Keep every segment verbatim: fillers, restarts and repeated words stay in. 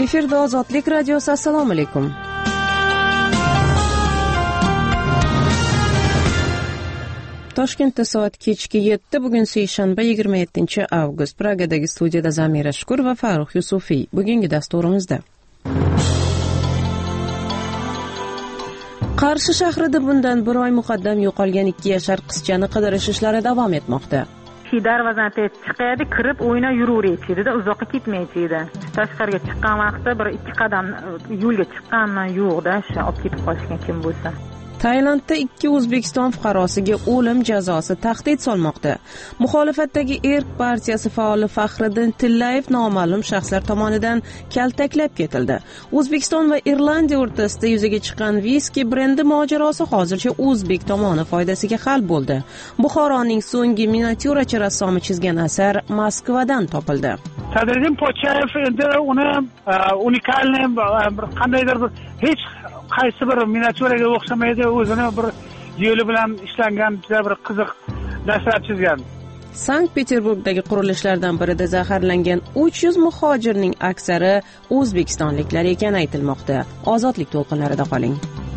Efirda Ozodlik radiosi. Assalomu alaykum. Toshkentda soat kechki yetti. Bugun seshanba yigirma yettinchi avgust. Pragadagi studiyada Zamira Shukur va Farruh Yusufiy. Bugungi dasturimizda Qarshi shahrida bundan bir oy muqaddam yo'qolgan ikki yashar qizchani qidirish ishlari davom etmoqda. Darvozadan chiqadi, kirib o'yna yuraveraydi-da, uzoqqa ketmaydi. Tashqariga chiqqan vaqtda bir ikki qadam yo'lga chiqqanman yo'qda, shu olib ketib qolishgan kim bo'lsa. Tailandda ikki O'zbekiston fuqarosiga o'lim jazosi tahdid solmoqda. Muxolifatdagi Erk partiyasi faoli Faxriddin Tillayev noma'lum shaxslar tomonidan kaltaklab ketildi. O'zbekiston va Irlandiya o'rtasida yuzaga chiqqan viski brendi mojarosi hozircha o'zbek tomoni foydasiga hal bo'ldi. Buxoroning so'nggi miniatyurachi rassomi chizgan asar Moskvadan topildi. Sadriddin Pochayev endi uni unikalniy qandaydir bir hech qaysi bir miniatyuraga o'xshamaydi, o'zini bir yo'li bilan ishlangan juda bir qiziq nasrat chizgan. Sankt-Peterburgdagi qurilishlardan birida zaharlangan uch yuz muhojirning aksari o'zbekistonliklar ekani aytilmoqda. Ozodlik to'lqinlarida qoling.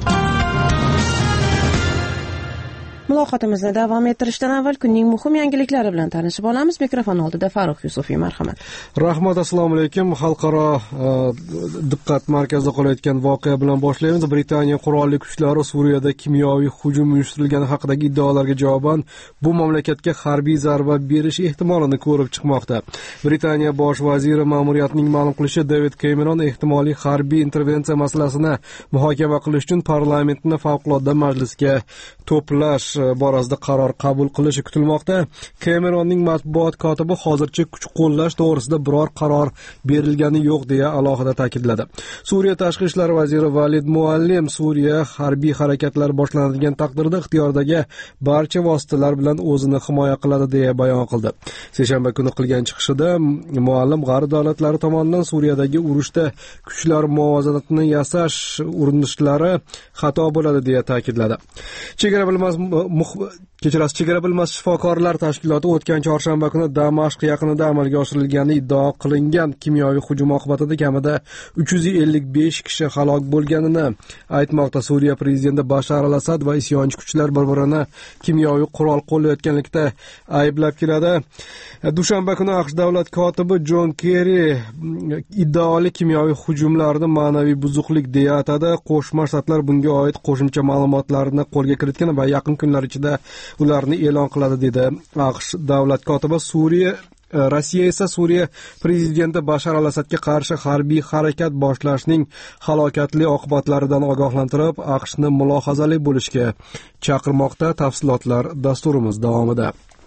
Muloqotimizni davom ettirishdan avval kunning muhim yangiliklari bilan tanishib olamiz. Mikrofon oldida Farruh Yusufiy, marhamat. Rahmat, assalomu alaykum. Xalqaro diqqat markazida qolayotgan voqea bilan boshlaymiz. Britaniya qurolli kuchlari Suriyada kimyoviy hujum uyushtirilgani haqidagi iddaolarga javoban bu mamlakatga harbiy zarba berish ehtimolini ko'rib chiqmoqda. Britaniya bosh vaziri ma'muriyatining ma'lum qilishicha, David Cameron ehtimoliy harbiy intervensiya masalasini muhokama qilish uchun parlamentni favqulodda majlisga to'plash borasida qaror qabul qilishi kutilmoqda. Cameronning matbuot kotibi hozircha kuch qo'llash to'g'risida biror qaror berilgani yo'q deya alohida ta'kidladi. Suriya tashqi ishlar vaziri Valid Muallim Suriya harbiy harakatlari boshlanadigan taqdirda ixtiyoridagi barcha vositalar bilan o'zini himoya qiladi deya bayon qildi. Seshanba kuni qilgan chiqishida Muallim g'arb davlatlari tomonidan Suriyadagi urushda kuchlar muvozanatini yasash urinishlari xato bo'ladi deya ta'kidladi. Chegara bilmas Kechirasiz, chegara bilmas shifokorlar tashkiloti o'tgan chorshanba kuni Damashq yaqinida amalga oshirilgani iddao qilingan kimyoviy hujum oqibatida kamida uch yuz ellik besh kishi halok bo'lganini aytmoqda. Suriya prezidenti Bashar al-Asad va isyonchi kuchlar bir-birini kimyoviy qurol qo'llayotganlikda ayblab keladi. Dushanba kuni AQSh davlat kotibi Jon Kerri iddaoli kimyoviy hujumlarni ma'naviy buzuqlik deya atadi. Qo'shma Shtatlar bunga oid qo'shimcha ma'lumotlarni qo'lga kiritgan va yaqin kunlar ichida ularni e'lon qiladi dedi AQSh davlat kotibi. Suriya Rossiya esa Suriya prezidenti Bashar al-Asadga qarshi harbiy harakat boshlashning halokatli oqibatlaridan ogohlantirib, AQShni mulohazali bo'lishga chaqirmoqda. Tafsilotlar dasturimiz davomida.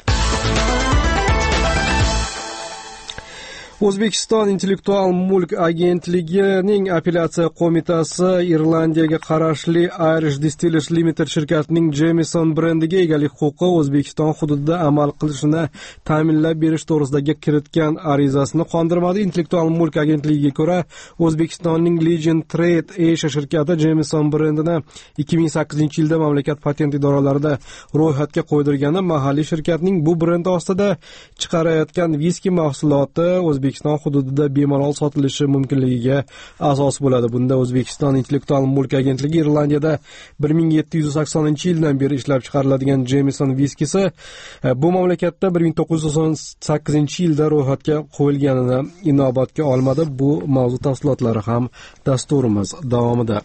O'zbekiston Intellektual mulk agentligining apellyatsiya qo'mitasi Irlandiyaga qarashli Irish Distillers Limited shirkatining Jameson brendiga egalik huquqi O'zbekiston hududida amal qilishini ta'minlab berish to'g'risidagi kiritgan arizasini qondirmadi. Intellektual mulk agentligiga ko'ra, O'zbekistonning Legion Trade Asia shirkati Jameson brendini ikki ming sakkizinchi yilda mamlakat patent idoralarida ro'yxatga qo'ydirgani mahalliy shirkatning bu brend ostida chiqarayotgan viski mahsuloti O'zbekiston hududida bemalol sotilishi mumkinligiga asos bo'ladi. Bunda O'zbekiston Intellektual mulk agentligi Irlandiyada bir ming yetti yuz saksoninchi yildan beri ishlab chiqariladigan Jameson viskisi bu mamlakatda bir ming to'qqiz yuz to'qson sakkizinchi yilda ro'yxatga qo'yilganini inobatga olmadi. Bu mavzu tafsilotlari ham dasturimiz davomida.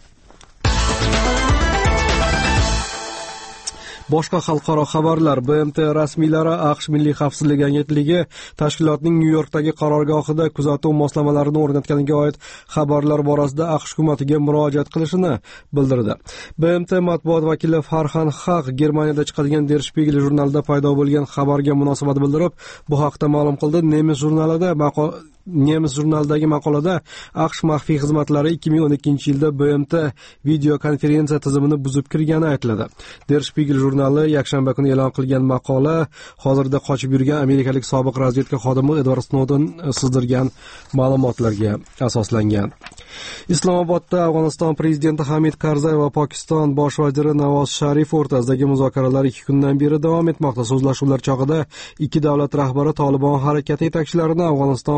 Boshqa xalqaro xabarlar. B M T rasmiylari AQSh Milliy xavfsizlik agentligi tashkilotning Nyu-Yorkdagi qarorgohida kuzatuv moslamalarini o'rnatganiga oid xabarlar borasida AQSh hukumatiga murojaat qilishini bildirdi. B M T matbuot vakili Farhan Haq Germaniyada chiqadigan Der Spiegel jurnalida paydo bo'lgan xabarga munosabat bildirib, bu haqda ma'lum qildi. Nemis jurnalida maqola Nemis jurnalidagi maqolada AQSh maxfiy xizmatlari ikki ming o'n ikkinchi yilda B M T video konferensiya tizimini buzib kirgani aytiladi. Der Spiegel jurnali yakshanba kuni e'lon qilgan maqola hozirda qochib yurgan amerikalik sobiq razvedka xodimi Edward Snowden sizdirgan ma'lumotlarga asoslangan. Islomobodda Afg'oniston prezidenti Hamid Karzay va Pokiston bosh vaziri Navoz Sharif o'rtasidagi muzokaralar ikki kundan beri davom etmoqda. So'zlashuvlar chog'ida ikki davlat rahbari Tolibon harakati yetakchilarini Afg'oniston hukumati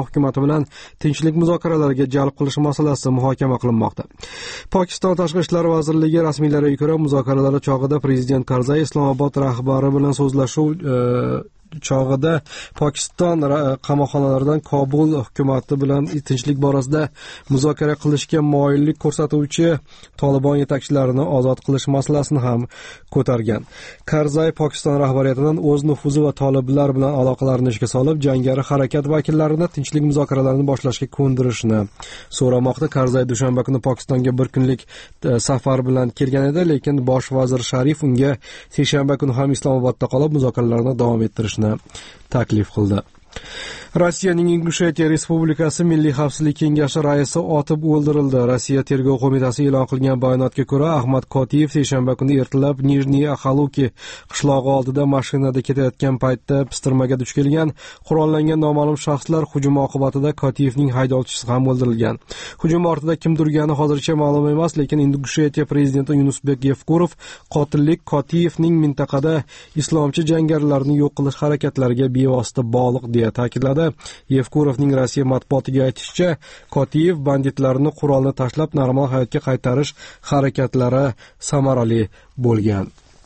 bilan tinchlik muzokaralariga jalb qilish masalasi muhokama qilinmoqda. Pokiston Tashqi ishlar vazirligi rasmiylariga ko'ra, muzokaralar chog'ida prezident Karzay Islomobod rahbari bilan so'zlashuv e, chog'ida Pokiston qamoqxonalaridan Kobul hukumati bilan tinchlik borasida muzokara qilishga moyillik ko'rsatuvchi Tolibon yetakchilarini ozod qilish masalasini ham ko'targan. Karzay Pokiston rahbariyatidan o'z nufuzi va toliblar bilan aloqalarini ishga solib, jangari harakat vakillarini tinchlik muzokaralarini boshlashga ko'ndirishni so'ramoqda. Karzay dushanba kuni Pokistonga bir kunlik safar bilan kelgan edi, lekin bosh vazir Sharif unga seshanba kuni ham Islomobodda qolib muzokaralarni davom ettirishni taklif qildi. Rossiyaning Ingushetiya Respublikasi Milliy xavfsizlik kengashi raisi otib o'ldirildi. Rossiya tergov qo'mitasi e'lon qilgan bayonotga ko'ra, Ahmad Kotiyev seshanba kuni ertalab Nijniy Axaluki qishlog'i oldida mashinada ketayotgan paytda pistirmaga duch kelgan. Qurollangan noma'lum shaxslar hujumi oqibatida Kotiyevning haydovchisi ham o'ldirilgan. Hujum ortida kim turgani hozircha ma'lum emas, lekin Ingushetiya prezidenti Yunusbek Yevkurov qotillik Kotiyevning mintaqada islomchi jangarilarni yo'q qilish harakatlariga bevosita bog'liq deya ta'kidladi. Yevkurovning Rossiya matbuotiga aytishicha, Kotiyev banditlarni qurolni tashlab normal hayotga qaytarish harakatlari samarali bo'lgan.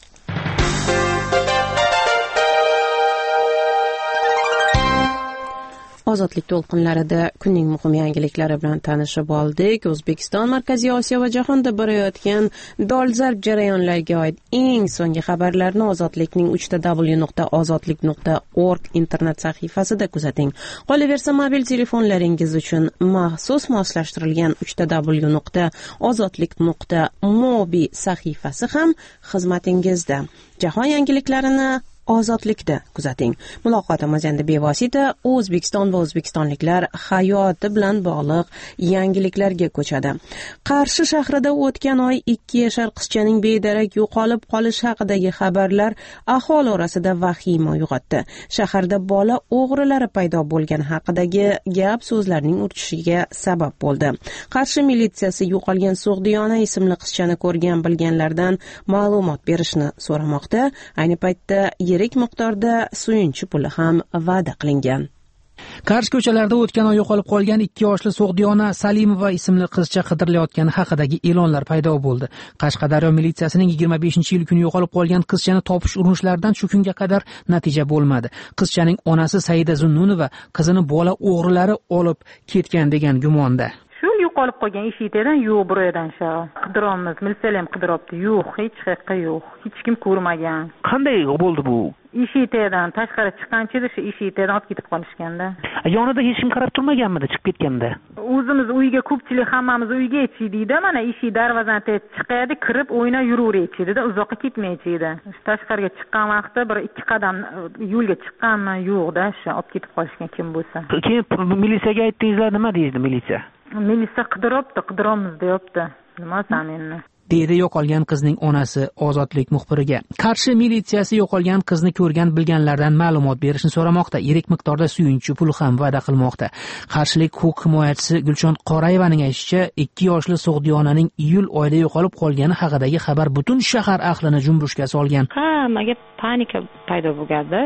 Ozodlik to'lqinlarida kunning muhim yangiliklari bilan tanishib oldik. O'zbekiston, Markaziy Osiyo va jahonda borayotgan dolzarb jarayonlarga oid eng so'nggi xabarlarni Ozodlikning uch w nuqta ozodlik nuqta org internet sahifasida kuzating. Qolaversa, mobil telefonlaringiz uchun maxsus moslashtirilgan uch w nuqta ozodlik nuqta mobi sahifasi ham xizmatingizda. Jahon yangiliklarini Ozodlikda kuzating. Muloqotimiz endi bevosita O'zbekiston va o'zbekistonliklar hayoti bilan bog'liq yangiliklarga ko'chadi. Qarshi shahrida o'tgan oy ikki yashar qizchaning bedarak yo'qolib qolishi haqidagi xabarlar aholi orasida vahima uyg'otdi. Shaharda bola o'g'rilari paydo bo'lgani haqidagi gap so'zlarning urchishiga sabab bo'ldi. Qarshi militsiyasi yo'qolgan So'g'diyona ismli qizchani ko'rgan bilganlardan ma'lumot berishni so'ramoqda. Ayni paytda yirik miqdorda suyunchi puli ham va'da qilingan. Kars ko'chalarida o'tgan oy yo'qolib qolgan ikki yoshli So'g'diyona Salimova ismli qizcha qidirilayotgani haqidagi e'lonlar paydo bo'ldi. Qashqadaryo militsiyasining yigirma beshinchi yil kuni yo'qolib qolgan qizchani topish urinishlaridan shu kunga qadar natija bo'lmadi. Qizchaning onasi Saida Zunnunova qizini bola o'g'rilari olib ketgan degan gumonda. Shu yo'qolib qolgan eshikdan yo'q buradan sha. Qidiramiz, militsiya ham qidiryapti. Yo'q, hech qayerda yo'q. Hech kim ko'rmagan. Qanday bo'ldi bu? Eshikdan tashqari chiqqanchida shu eshikdan olib ketib qolishganda. Yonida hech kim qarab turmaganmidi chiqib ketganda? O'zimiz uyga ko'pchilik hammamiz uyga yetishdik-da, mana eshik darvozani chiqadi, kirib o'ynab yuraveraydi-da, uzoqqa ketmaydi. Tashqariga chiqqan vaqtda bir ikki qadam yo'lga chiqqanmi, yo'q-da, shu olib ketib qolishgan kim bo'lsa. Keyin militsiyaga aytdingizlar, nima deydi militsiya? Militsiya qidiryapti, qidiramiz deyapti. Nima desam endi? Deydi yo'qolgan qizning onasi Ozodlik muxbiriga. Qarshi militsiyasi yo'qolgan qizni ko'rgan bilganlardan ma'lumot berishni so'ramoqda. Yirik miqdorda suyunchi pul ham va'da qilmoqda. Qarshilik huquq himoyachisi Gulchon Qorayevaning aytishicha, ikki yoshli So'g'diyonaning iyul oyida yo'qolib qolgani haqidagi xabar butun shahar ahlini jumbushga solgan. Hammaga panika paydo bo'lgandi.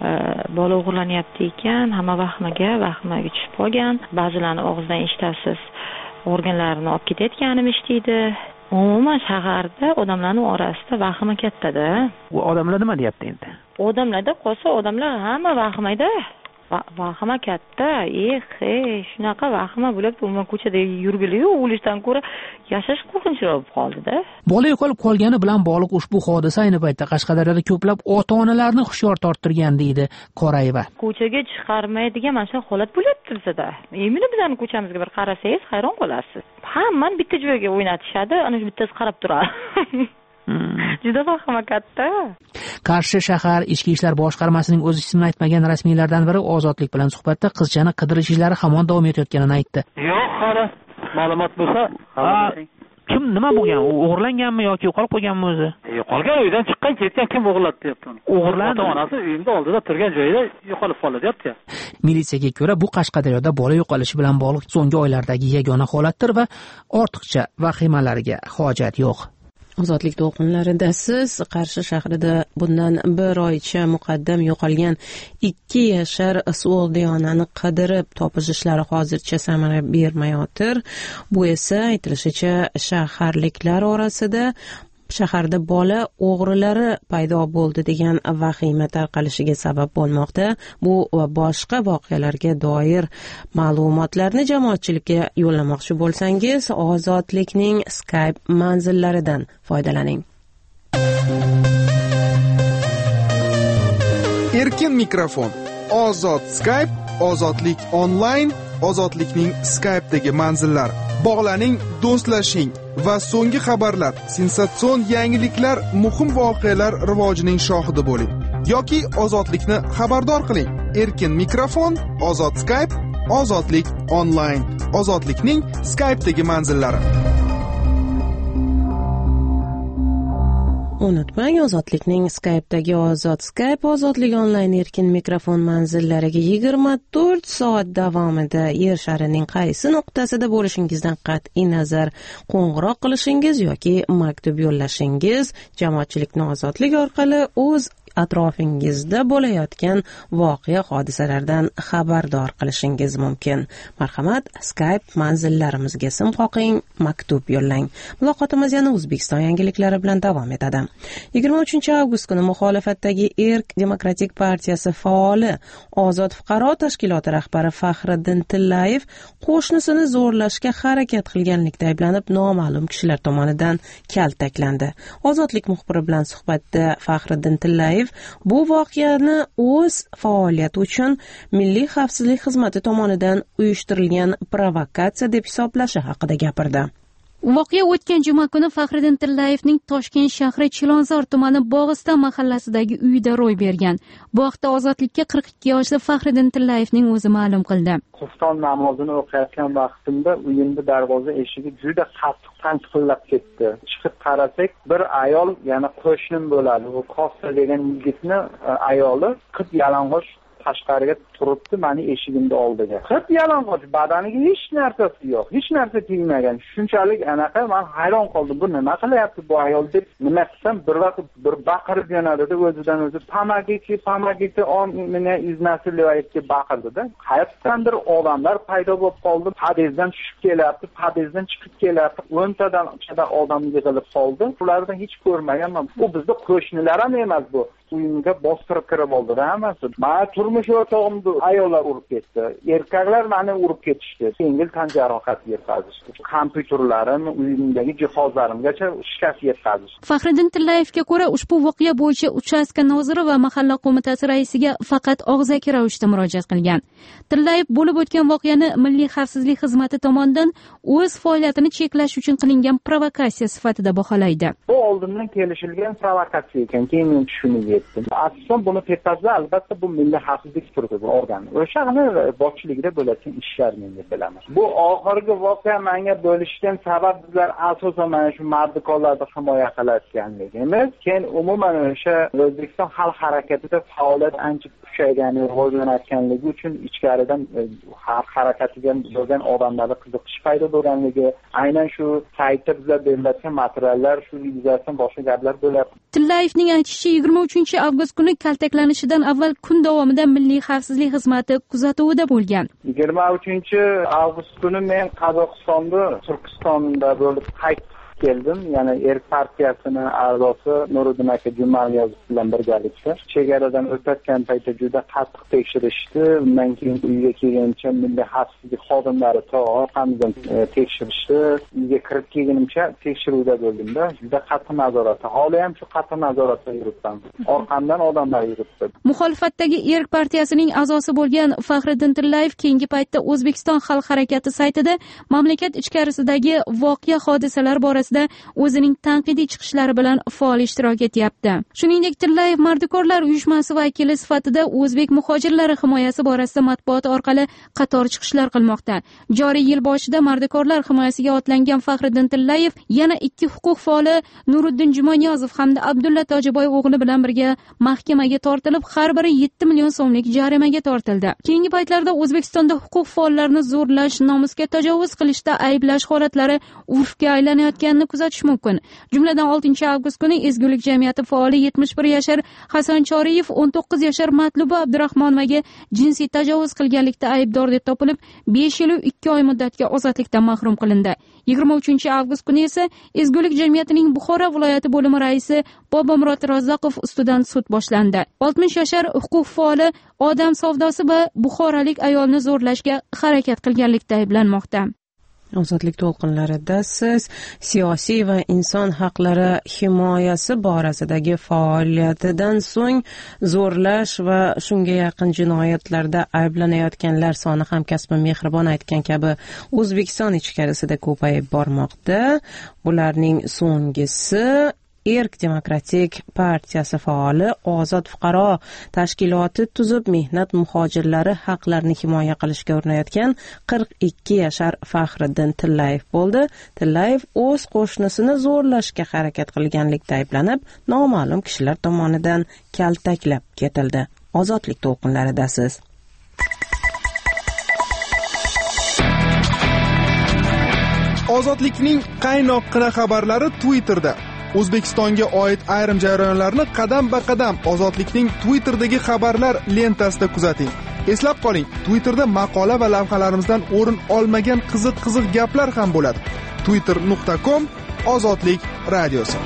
Bola o'g'irlanyapti ekan, hamma vahmaga, vahmaga tushib qolgan. Ba'zilarni og'zidan eshitasiz, organlarini olib ketayotganini eshitdi. Umuman shaharda odamlarning orasida vahima katta-da. U odamlar nima deyapti endi? Odamlarda qolsa, odamlar hamma vahmayda. Vahima katta. Eh, shunaqa vahima bo'lib, umuman ko'chada yurgili-yu, o'lishdan ko'ra yashash qo'rqinchli bo'lib qoldi-da. Bola yo'qolib qolgani bilan bog'liq ushbu hodisa ayni paytda Qashqadaryoda ko'plab ota-onalarni hushyor torttirgan deydi Qorayeva. Ko'chaga chiqarmaydigan mana shu holat bo'lyapti bizda. Endi bizning ko'chamizga bir qarasangiz, hayron qolasiz. Hammani bitta joyga o'ynatishadi, ana shu bittasi qarab turadi. Juda vahima katta. Qarshi shahar ichki ishlar boshqarmasining o'z ismini aytmagan rasmiylardan biri Ozodlik bilan suhbatda qizchani qidirish ishlari hamon davom etayotganini aytdi. Yo'q, hali ma'lumot bo'lsa, kim nima bo'lgan? O'g'irlanganmi yoki yo'qolib qolganmi o'zi? Yo'qolgan, uydan chiqqan, ketgan kim o'g'irladi deyapti. O'g'irlandi. Ota-onasi uyimda oldida turgan joyida yo'qolib qoldi deyapti. Militsiyaga ko'ra, bu Qashqadaryoda bola yo'qolishi bilan bog'liq so'nggi oylardagi yagona holatdir va ortiqcha vahimalarga hojat yo'q. Ozodlik to'lqinlarida siz Qarshi shahrida bundan bir oycha muqaddam yo'qolgan ikki yashar So'g'diyonani qidirib topish ishlari hozircha samara bermayotir. Bu esa aytilishicha shaharliklar orasida shaharda bola o'g'rilari paydo bo'ldi degan vahima tarqalishiga sabab bo'lmoqda. Bu va boshqa voqealarga doir ma'lumotlarni jamoatchilikka yo'llamoqchi bo'lsangiz, Ozodlikning Skype manzillaridan foydalaning. Erkin mikrofon, ozod Skype, ozodlik onlayn, ozodlikning Skype'dagi manzillar. Bog'laning, do'stlashing va so'nggi xabarlar, sensatsion yangiliklar, muhim voqealar rivojining shohidi bo'ling yoki ozodlikni xabardor qiling. Erkin mikrofon, ozod Skype, ozodlik onlayn, ozodlikning Skype'dagi manzillari. Unutmang, Ozodlikning Skype'dagi ozod Skype, ozodlik onlayn erkin mikrofon manzillariga yigirma to'rt soat davomida yer sharining qaysi nuqtasida bo'lishingizdan qat'iy nazar qo'ng'iroq qilishingiz yoki maktub yo'llashingiz jamoatchilikni ozodlik orqali o'z atrofingizda bo'layotgan voqea hodisalardan xabardor qilishingiz mumkin. Marhamat, Skype manzillarimizga sim qoqing, maktub yo'llang. Muloqotimiz yana O'zbekiston yangiliklari bilan davom etadi. yigirma uchinchi avgust kuni muxolifatdagi Erk Demokratik partiyasi faoli Ozod fuqaro tashkiloti rahbari Faxriddin Tillayev qo'shnisini zo'rlashga harakat qilganlikda ayblanib noma'lum kishilar tomonidan kaltaklandi. Ozodlik muxbiri bilan suhbatda Faxriddin Tillayev bu voqeani o'z faoliyati uchun Milliy xavfsizlik xizmati tomonidan uyushtirilgan provokatsiya deb hisoblashi haqida gapirdi. Voqea o'tgan juma kuni Faxriddin Tillayevning Toshkent shahri Chilonzor tumani Bog'iston mahallasidagi uyida ro'y bergan. Bu haqda Ozodlikka qirq ikki yoshli Faxriddin Tillayevning o'zi ma'lum qildi. Xufton namozini o'qiyotgan vaqtimda uyimda darvoza eshigi juda qattiq tanqillab ketdi. Chiqib qarasak, bir ayol, ya'ni qo'shnim bo'ladi. U Kosta degan yigitni ayoli qip yalang'och tashqariga turibdi meni eshigimda oldiga. Qip yalang'och, badaniga hech narsasi yo'q, hech narsa tegmagan. Shunchalik anaqa men hayron qoldim. Bu nima qilyapti bu ayol deb nima qilsam, bir vaqt bir baqirib yonadi-da, o'zidan o'zi "Pamagiki, pamagiki, on meni iznasilyapti" baqirdi-da. Hayotdandir odamlar paydo bo'lib qoldi. Podyezddan tushib kelyapti, podyezddan chiqib kelyapti. o'ntadan ichida odam yig'ilib qoldi. Ulardan hech ko'rmaganman. Bu bizning qo'shnilar ham emas bu. Uyimga bostirib kirib oldi-da hammasi. Men turmush o'rtog'imni ayollar urib ketdi. Erkaklar meni urib ketishdi. Yengil tan jarohati yetkazishdi. Kompyuterlarim, uyimdagi jihozlarimgacha shikast yetkazishdi. Faxriddin Tillayevga ko'ra, ushbu voqea bo'yicha uchastka noziri va mahalla qo'mitasi raisiga faqat og'zaki ravishda murojaat qilgan. Tillayev bo'lib o'tgan voqeani Milliy xavfsizlik xizmati tomonidan o'z faoliyatini cheklash uchun qilingan provokatsiya sifatida baholaydi. Bu oldindan kelishilgan provokatsiya ekan, keyin men tushunib yetdim. Aslida buni tepasida albatta bu milliy xavfsizlik turdi bu organ. O'shani boshchiligida bo'layotgan ishlar men deb bilaman. Bu oxirgi voqea menga bo'lishgan sabab bizlar asosan mana shu mardikorlarni himoya qilayotganligimiz. Keyin umuman o'sha O'zbekiston xalq harakatida faoliyat ancha kuchaygan, rivojlanayotganligi uchun ichkaridan xalq harakatiga bo'lgan odamlarga qiziqish paydo bo'lganligi, aynan shu saytda bizlar beriladigan materiallar shu yuzasidan boshqa gaplar bo'lyapti. Tillayevning aytishicha, yigirma uchinchi avgust kuni kaltaklanishidan avval kun davomida Milliy xavfsizlik xizmati kuzatuvida bo'lgan. yigirma uchinchi avgust kuni men Qozog'istonda, Turkistonda bo'lib qaytib keldim. Ya'ni Erk partiyasini a'zosi Nuriddin aka Jumaniyozov bilan birgalikda chegaradan o'tayotgan paytda juda qattiq tekshirishdi. Undan keyin uyga kelgancha milliy xavfsizlik xodimlari to orqamizdan tekshirishdi. Uyga kirib kelgunimcha tekshiruvda bo'ldimda. Juda qattiq nazoratda. Hali ham shu qattiq nazoratda yuribman. Orqamdan odamlar yuribdi. Muxolifatdagi Erk partiyasining a'zosi bo'lgan Faxriddin Tillayev keyingi paytda O'zbekiston xalq harakati saytida mamlakat ichkarisidagi voqea hodisalar borasida o'zining tanqidiy chiqishlari bilan faol ishtirok etyapti. Shuningdek, Tillayev mardikorlar uyushmasi vakili sifatida o'zbek muhojirlari himoyasi borasida matbuot orqali qator chiqishlar qilmoqda. Joriy yil boshida mardikorlar himoyasiga otlangan Faxriddin Tillayev yana ikki huquq faoli Nuriddin Jumaniyozov hamda Abdulla Tojiboy o'g'li bilan birga mahkamaga tortilib, har biri yetti million so'mlik jarimaga tortildi. Keyingi paytlarda O'zbekistonda huquq faollarini zo'rlash, nomusga tajovuz qilishda ayblash holatlari urfga aylanayotganini faoliyatini kuzatish mumkin. Jumladan oltinchi avgust kuni Ezgulik jamiyati faoli yetmish bir yashar Hasan Choriyev o'n to'qqiz yashar Matluba Abdurahmonovaga jinsiy tajovuz qilganlikda aybdor deb topilib, besh yil ikki oy muddatga ozodlikdan mahrum qilindi. yigirma uchinchi avgust kuni esa Ezgulik jamiyatining Buxoro viloyati bo'limi raisi Bobomurod Razzoqov ustidan sud boshlandi. oltmish yashar huquq faoli odam savdosi va buxorolik ayolni zo'rlashga harakat qilganlikda ayblanmoqda. Ozodlik to'lqinlarida siz siyosiy va inson haqlari himoyasi borasidagi faoliyatidan so'ng zo'rlash va shunga yaqin jinoyatlarda ayblanayotganlar soni hamkasbi Mehribon aytgan kabi O'zbekiston ichkarisida ko'payib bormoqda. Bularning so'nggisi Erk Demokratik partiyasi faoli Ozod fuqaro tashkiloti tuzib mehnat muhojirlari haqlarini himoya qilishga urinayotgan qirq ikki yashar Faxriddin Tillayev bo'ldi. Tillayev o'z qo'shnisini zo'rlashga harakat qilganlikda ayblanib, noma'lum kishilar tomonidan kaltaklab ketildi. Ozodlik to'lqinlaridasiz. Ozodlikning qaynoqqina xabarlari Twitterda. O'zbekistonga oid ayrim jarayonlarni qadam-ba-qadam Ozodlikning Twitter'dagi xabarlar lentasida kuzating. Eslab qoling, Twitter'da maqola va lavhalarimizdan o'rin olmagan qiziq-qiziq gaplar ham bo'ladi. twitter nuqta com Ozodlik radiosi.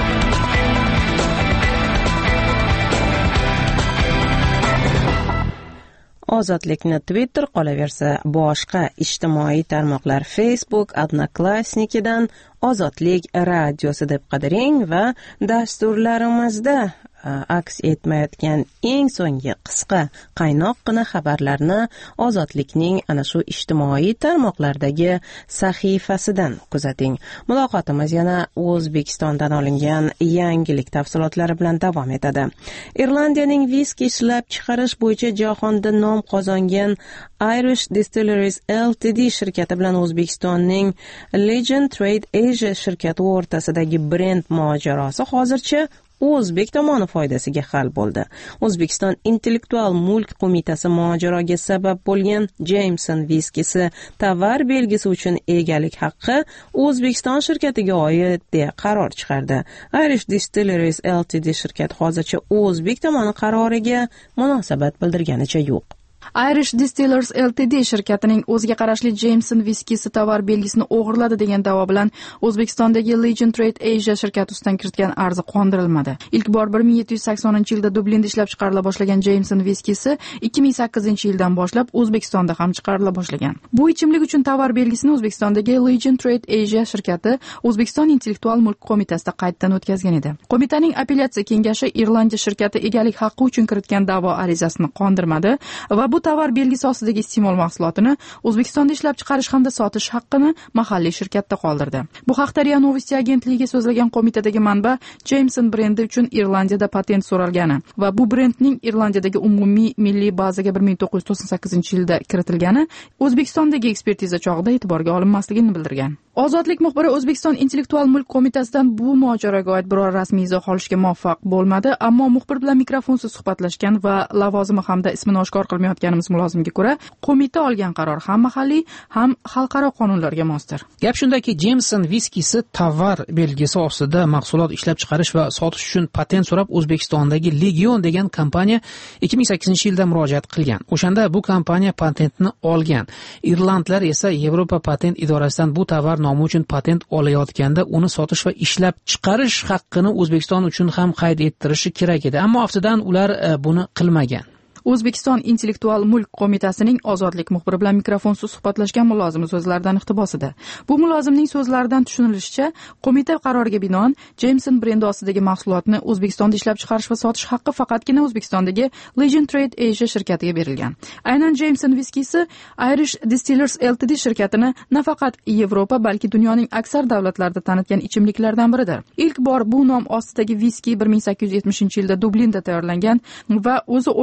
Ozodlikni Twitter, qolaversa boshqa ijtimoiy tarmoqlar Facebook, Odnoklassnikidan Ozodlik radiosi deb qidiring va dasturlarimizda aks etmayotgan eng so'nggi qisqa qaynoqqina xabarlarni Ozodlikning ana shu ijtimoiy tarmoqlardagi sahifasidan kuzating. Muloqotimiz yana O'zbekistondan olingan yangilik tafsilotlari bilan davom etadi. Irlandiyaning viski ishlab chiqarish bo'yicha jahonda nom qozongan Irish Distilleries Limited shirkati bilan O'zbekistonning Legend Trade Asia shirkati o'rtasidagi brend mojarosi hozircha O'zbek tomoni foydasiga hal bo'ldi. O'zbekiston Intellektual mulk qo'mitasi mojaroga sabab bo'lgan Jameson viskisi tovar belgisi uchun egalik haqqi O'zbekiston shirkatiga oid deya qaror chiqardi. Irish Distilleries Limited shirkati hozircha O'zbek tomoni qaroriga munosabat bildirganicha yo'q. Irish Distillers Limited shirkatining o'ziga qarashli Jameson viskisi tovar belgisini o'g'irladi degan da'vo bilan O'zbekistondagi Legend Trade Asia shirkati ustidan kiritgan arzi qondirilmadi. Ilk bor bir ming yetti yuz saksoninchi yilda Dublinda ishlab chiqarila boshlagan Jameson viskisi ikki ming sakkizinchi yildan boshlab O'zbekistonda ham chiqarila boshlagan. Bu ichimlik uchun tovar belgisini O'zbekistondagi Legend Trade Asia shirkati O'zbekiston Intellektual mulk qo'mitasida qaytadan o'tkazgan edi. Qo'mitaning apellyatsiya kengashi Irlandiya shirkati egalik haqqi uchun kiritgan da'vo arizasini qondirmadi va bu tovar belgisi ostidagi iste'mol mahsulotini O'zbekistonda ishlab chiqarish hamda sotish haqqini mahalliy shirkatda qoldirdi. Bu haqda RIA Novosti agentligiga so'zlagan qo'mitadagi manba Jameson brendi uchun Irlandiyada patent so'ralgani va bu brendning Irlandiyadagi umumiy milliy bazaga bir ming to'qqiz yuz to'qson sakkizinchi yilda kiritilgani O'zbekistondagi ekspertiza chog'ida e'tiborga olinmasligini bildirgan. Ozodlik muxbiri O'zbekiston Intellektual mulk qo'mitasidan bu mojaroga oid biror rasmiy izoh olishga muvaffaq bo'lmadi, ammo muxbir bilan mikrofonsiz suhbatlashgan va lavozimi hamda ismini oshkor qilmayotganimiz mulozimga ko'ra, qo'mita olgan qaror ham mahalliy, ham xalqaro qonunlarga mosdir. Gap shundaki, Jameson viskisi tovar belgisi ostida mahsulot ishlab chiqarish va sotish uchun patent so'rab O'zbekistondagi Legion degan kompaniya ikki ming sakkizinchi yilda murojaat qilgan. O'shanda bu kompaniya patentni olgan. Irlandlar esa Yevropa patent idorasidan bu tovar nomi uchun patent olayotganda uni sotish va ishlab chiqarish haqqini O'zbekiston uchun ham qayd ettirishi kerak edi. Ammo aftidan ular buni qilmagan. O'zbekiston Intellektual mulk qo'mitasining Ozodlik muxbiri bilan mikrofonsiz suhbatlashgan mulozimi so'zlaridan iqtibosida. Bu mulozimning so'zlaridan tushunilishicha, qo'mita qaroriga binoan Jameson brendi ostidagi mahsulotni O'zbekistonda ishlab chiqarish va sotish haqqi faqatgina O'zbekistondagi Legend Trade Asia shirkatiga berilgan. Aynan Jameson viskisi Irish Distillers Limited shirkatini nafaqat Yevropa, balki dunyoning aksar davlatlarida tanitgan ichimliklardan biridir. Ilk bor bu nom ostidagi viski bir ming sakkiz yuz yetmishinchi yilda Dublinda tayyorlangan va o'zi o'ylab topgan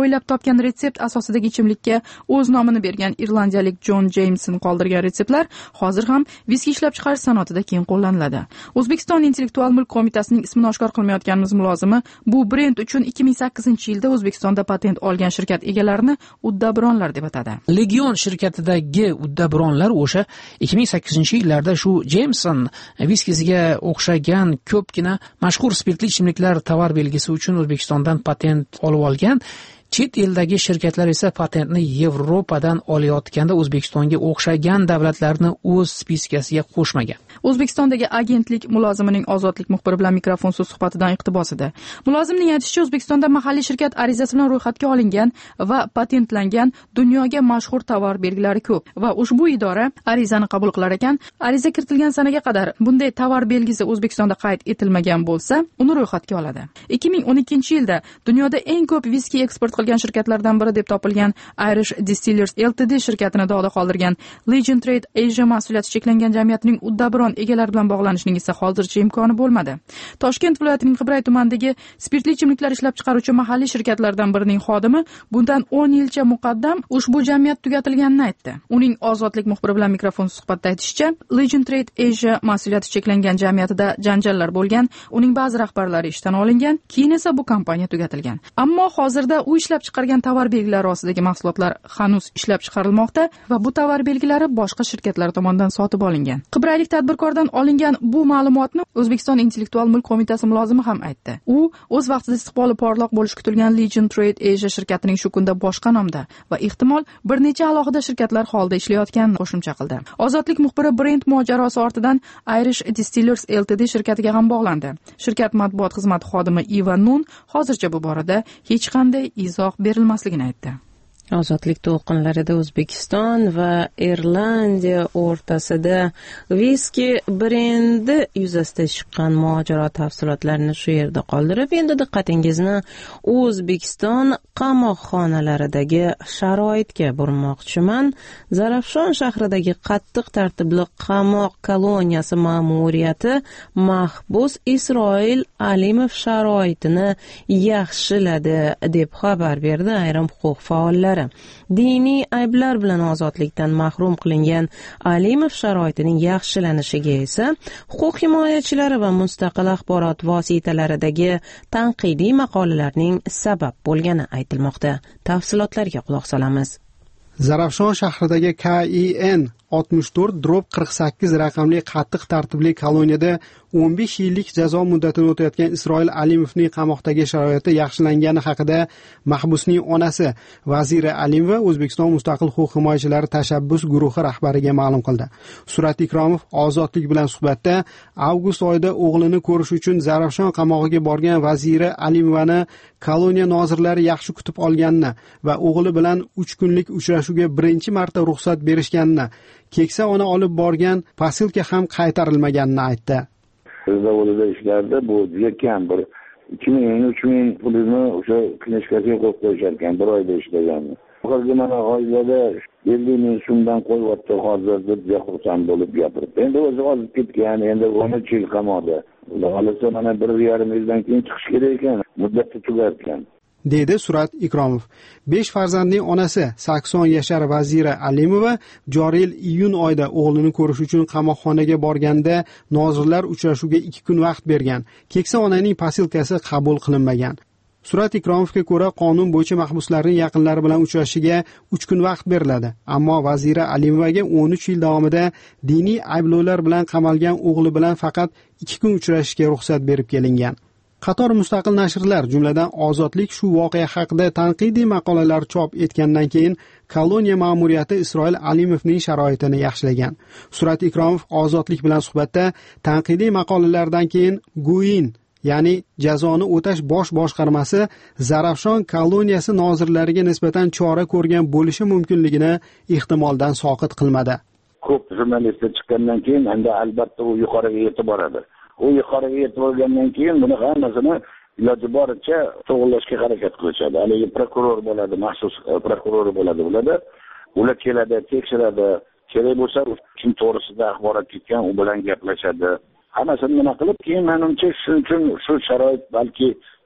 qilayotgan retsept asosidagi ichimlikka o'z nomini bergan irlandiyalik Jon Jameson qoldirgan retseptlar hozir ham viski ishlab chiqarish sanoatida keng qo'llaniladi. O'zbekiston Intellektual mulk qo'mitasining ismini oshkor qilmayotganimiz mulozimi bu brend uchun ikki ming sakkizinchi yilda O'zbekistonda patent olgan shirkat egalarini uddabronlar deb atadi. Legion shirkatidagi uddabronlar o'sha ikki ming sakkizinchi yillarda shu Jameson viskisiga o'xshagan ko'pgina mashhur spirtli ichimliklar tovar belgisi uchun O'zbekistondan patent olib olgan. Chet eldagi shirkatlar esa patentni Yevropadan olayotganda O'zbekistonga o'xshagan davlatlarni o'z spiskasiga qo'shmagan. O'zbekistondagi agentlik mulozimining Ozodlik muxbiri bilan mikrofonsiz suhbatidan iqtibos edi. Mulozimning aytishicha, O'zbekistonda mahalliy shirkat arizasi bilan ro'yxatga olingan va patentlangan dunyoga mashhur tovar belgilari ko'p va ushbu idora arizani qabul qilar ekan. Ariza kiritilgan sanaga qadar bunday tovar belgisi O'zbekistonda qayd etilmagan bo'lsa, uni ro'yxatga oladi. ikki ming o'n ikkinchi yilda dunyoda eng ko'p viski eksport qilgan shirkatlardan biri deb topilgan Irish Distillers Ltd shirkatini dog'da qoldirgan Legion Trade Asia mas'uliyati cheklangan jamiyatining uddabron egalari bilan bog'lanishning esa hozircha imkoni bo'lmadi. Toshkent viloyatining Qibray tumanidagi spirtli ichimliklar ishlab chiqaruvchi mahalliy shirkatlardan birining xodimi bundan o'n yilcha muqaddam ushbu jamiyat tugatilganini aytdi. Uning Ozodlik muxbiri bilan mikrofon suhbatda aytishicha, Legion Trade Asia mas'uliyati cheklangan jamiyatida janjallar bo'lgan, uning ba'zi rahbarlari ishdan olingan, keyin esa bu kompaniya tugatilgan. Ammo hozirda u ishlab chiqargan tovar belgilari ostidagi mahsulotlar hanuz ishlab chiqarilmoqda va bu tovar belgilari boshqa shirkatlar tomonidan sotib olingan. Qibraylik tadbirkordan olingan bu ma'lumotni O'zbekiston Intellektual mulk qo'mitasi mulozimi ham aytdi. U o'z vaqtida istiqboli porloq bo'lishi kutilgan Legion Trade Asia shirkatining shu kunda boshqa nomda va ehtimol bir necha alohida shirkatlar holida ishlayotganini qo'shimcha qildi. Ozodlik muxbiri brend mojarosi ortidan Irish Distillers Ltd shirkatiga ham bog'landi. Shirkat matbuot xizmati xodimi Ivan Nun hozircha bu borada hech qanday izoh berilmasligini aytdi. Ozodlik to'lqinlarida O'zbekiston va Irlandiya o'rtasida viski brendi yuzasidan chiqqan mojaro tafsilotlarini shu yerda qoldirib, endi diqqatingizni O'zbekiston qamoqxonalaridagi sharoitga burmoqchiman. Zarafshon shahridagi qattiq tartibli qamoq koloniyasi ma'muriyati mahbus Isroil Alimov sharoitini yaxshiladi deb xabar berdi ayrim huquq faollari. Diniy ayblar bilan ozodlikdan mahrum qilingan Alimov sharoitining yaxshilanishiga esa huquq himoyachilari va mustaqil axborot vositalaridagi tanqidiy maqolalarning sabab bo'lgani aytilmoqda. Tafsilotlarga quloq solamiz. Zarafshon shahridagi K I N oltmish to'rt qirq sakkiz raqamli qattiq tartibli koloniyada o'n besh yillik jazo muddatini o'tayotgan Isroil Alimovning qamoqdagi sharoiti yaxshilangani haqida mahbusning onasi Vazira Alimova O'zbekiston mustaqil huquq himoyachilari tashabbus guruhi rahbariga ma'lum qildi. Surat Ikromov Ozodlik bilan suhbatda avgust oyida o'g'lini ko'rish uchun Zarafshon qamog'iga borgan Vazira Alimovani koloniya nozirlari yaxshi kutib olganini va o'g'li bilan uch kunlik uchrashuvga birinchi marta ruxsat berishganini, keksa ona olib borgan posilka ham qaytarilmaganini aytdi. Zavodda ishlardi, bu juda kam, bir ikki ming uch ming pulini o'sha knishkasiga qo'yib qo'yishar ekan, bir oyda ishlaganni. Hozir mana oilada ellik ming so'mdan qo'yyapti hozir deb xursand bo'lib gapirdi. Endi o'zi ozib ketgan, endi o'n uch yil qamoqda. Xolasa mana bir yarim yildan keyin chiqish kerak ekan, muddati tugatgan. Dedi Surat Ikromov. besh farzandning onasi sakson yashar Vazira Alimova joriy yil iyun oyida o'g'lini ko'rish uchun qamoqxonaga borganda nozirlar uchrashuvga ikki kun vaqt bergan. Keksa onaning posilkasi qabul qilinmagan. Surat Ikromovga ko'ra qonun bo'yicha mahbuslarning yaqinlari bilan uchrashishiga uch kun vaqt beriladi. Ammo Vazira Alimovaga o'n uch yil davomida diniy ayblovlar bilan qamalgan o'g'li bilan faqat ikki kun uchrashishga ruxsat berib kelingan. Qator mustaqil nashrlar, jumladan Ozodlik shu voqea haqida tanqidiy maqolalar chop etgandan keyin koloniya ma'muriyati Isroil Alimovning sharoitini yaxshilagan. Surat Ikromov Ozodlik bilan suhbatda tanqidiy maqolalardan keyin Guin, ya'ni jazoni o'tash bosh boshqarmasi Zarafshon koloniyasi nozirlariga nisbatan chora ko'rgan bo'lishi mumkinligini ehtimoldan soqit qilmadi. Ko'p jurnalistlar chiqqandan keyin endi albatta u yuqoriga yetib boradi. U yuqoriga yetib olgandan keyin buni hammasini iloji boricha to'g'rilashga harakat qilishadi. Haligi prokuror bo'ladi, maxsus prokurori bo'ladi, bo'ladi. Ular keladi, tekshiradi. Kerak bo'lsa, kim to'g'risida axborot ketgan, u bilan gaplashadi. Hammasini nima qilib, keyin menimcha shu uchun shu sharoit balki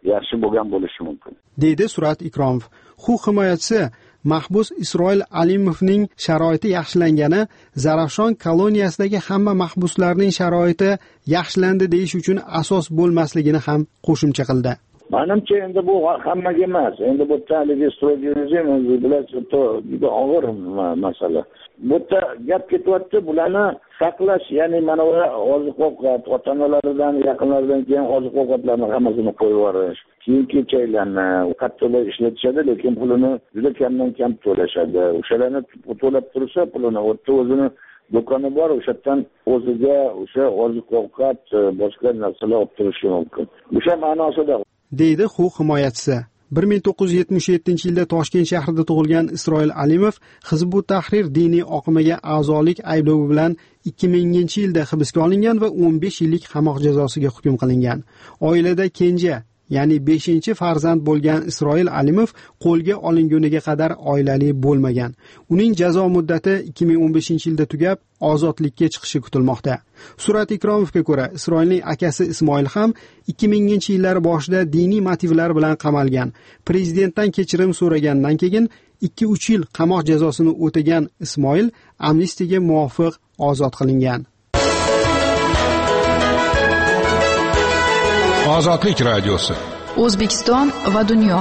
yaxshi bo'lgan bo'lishi mumkin, deydi Surat Ikromov. Huquq himoyachisi mahbus Isroil Alimovning sharoiti yaxshilangani Zarafshon koloniyasidagi hamma mahbuslarning sharoiti yaxshilandi deyish uchun asos bo'lmasligini ham qo'shimcha qildi. Menimcha endi bu hammaga emas. Endi bu haligi strogirizm o'zi bilan juda og'ir masala. Bu yerda gap ketyapti, bularni saqlash, ya'ni mana bu oziq-ovqat, ota-onalaridan, yaqinlaridan keyin oziq-ovqatlarni hammasini qo'yib yuborish. Keyin kechaylarni qattiqroq ishlatishadi, lekin pulini juda kamdan kam to'lashadi. O'shalarni to'lab tursa, pulini o'tda o'zini do'koni bor, o'shadan o'ziga o'sha oziq-ovqat, boshqa narsalar olib turishi mumkin. O'sha ma'nosida, deydi huquq himoyachisi. bir ming to'qqiz yuz yetmish yettinchi yilda Toshkent shahrida tug'ilgan Isroil Alimov Hizbut Tahrir diniy oqimiga a'zolik ayblovi bilan ikki minginchi yilda hibsga olingan va o'n besh yillik qamoq jazosiga hukm qilingan. Oilada kenja, ya'ni beshinchi farzand bo'lgan Isroil Alimov qo'lga olinguniga qadar oilali bo'lmagan. Uning jazo muddati ikki ming o'n beshinchi yilda tugab, ozodlikka chiqishi kutilmoqda. Surat Ikromovga ko'ra, Isroilning akasi Ismoil ham ikki minginchi yillar boshida diniy motivlar bilan qamalgan. Prezidentdan kechirim so'ragandan keyin ikki uch yil qamoq jazosini o'tagan Ismoil amnistiyaga muvofiq ozod qilingan. Ozodlik radiosi. O'zbekiston va dunyo.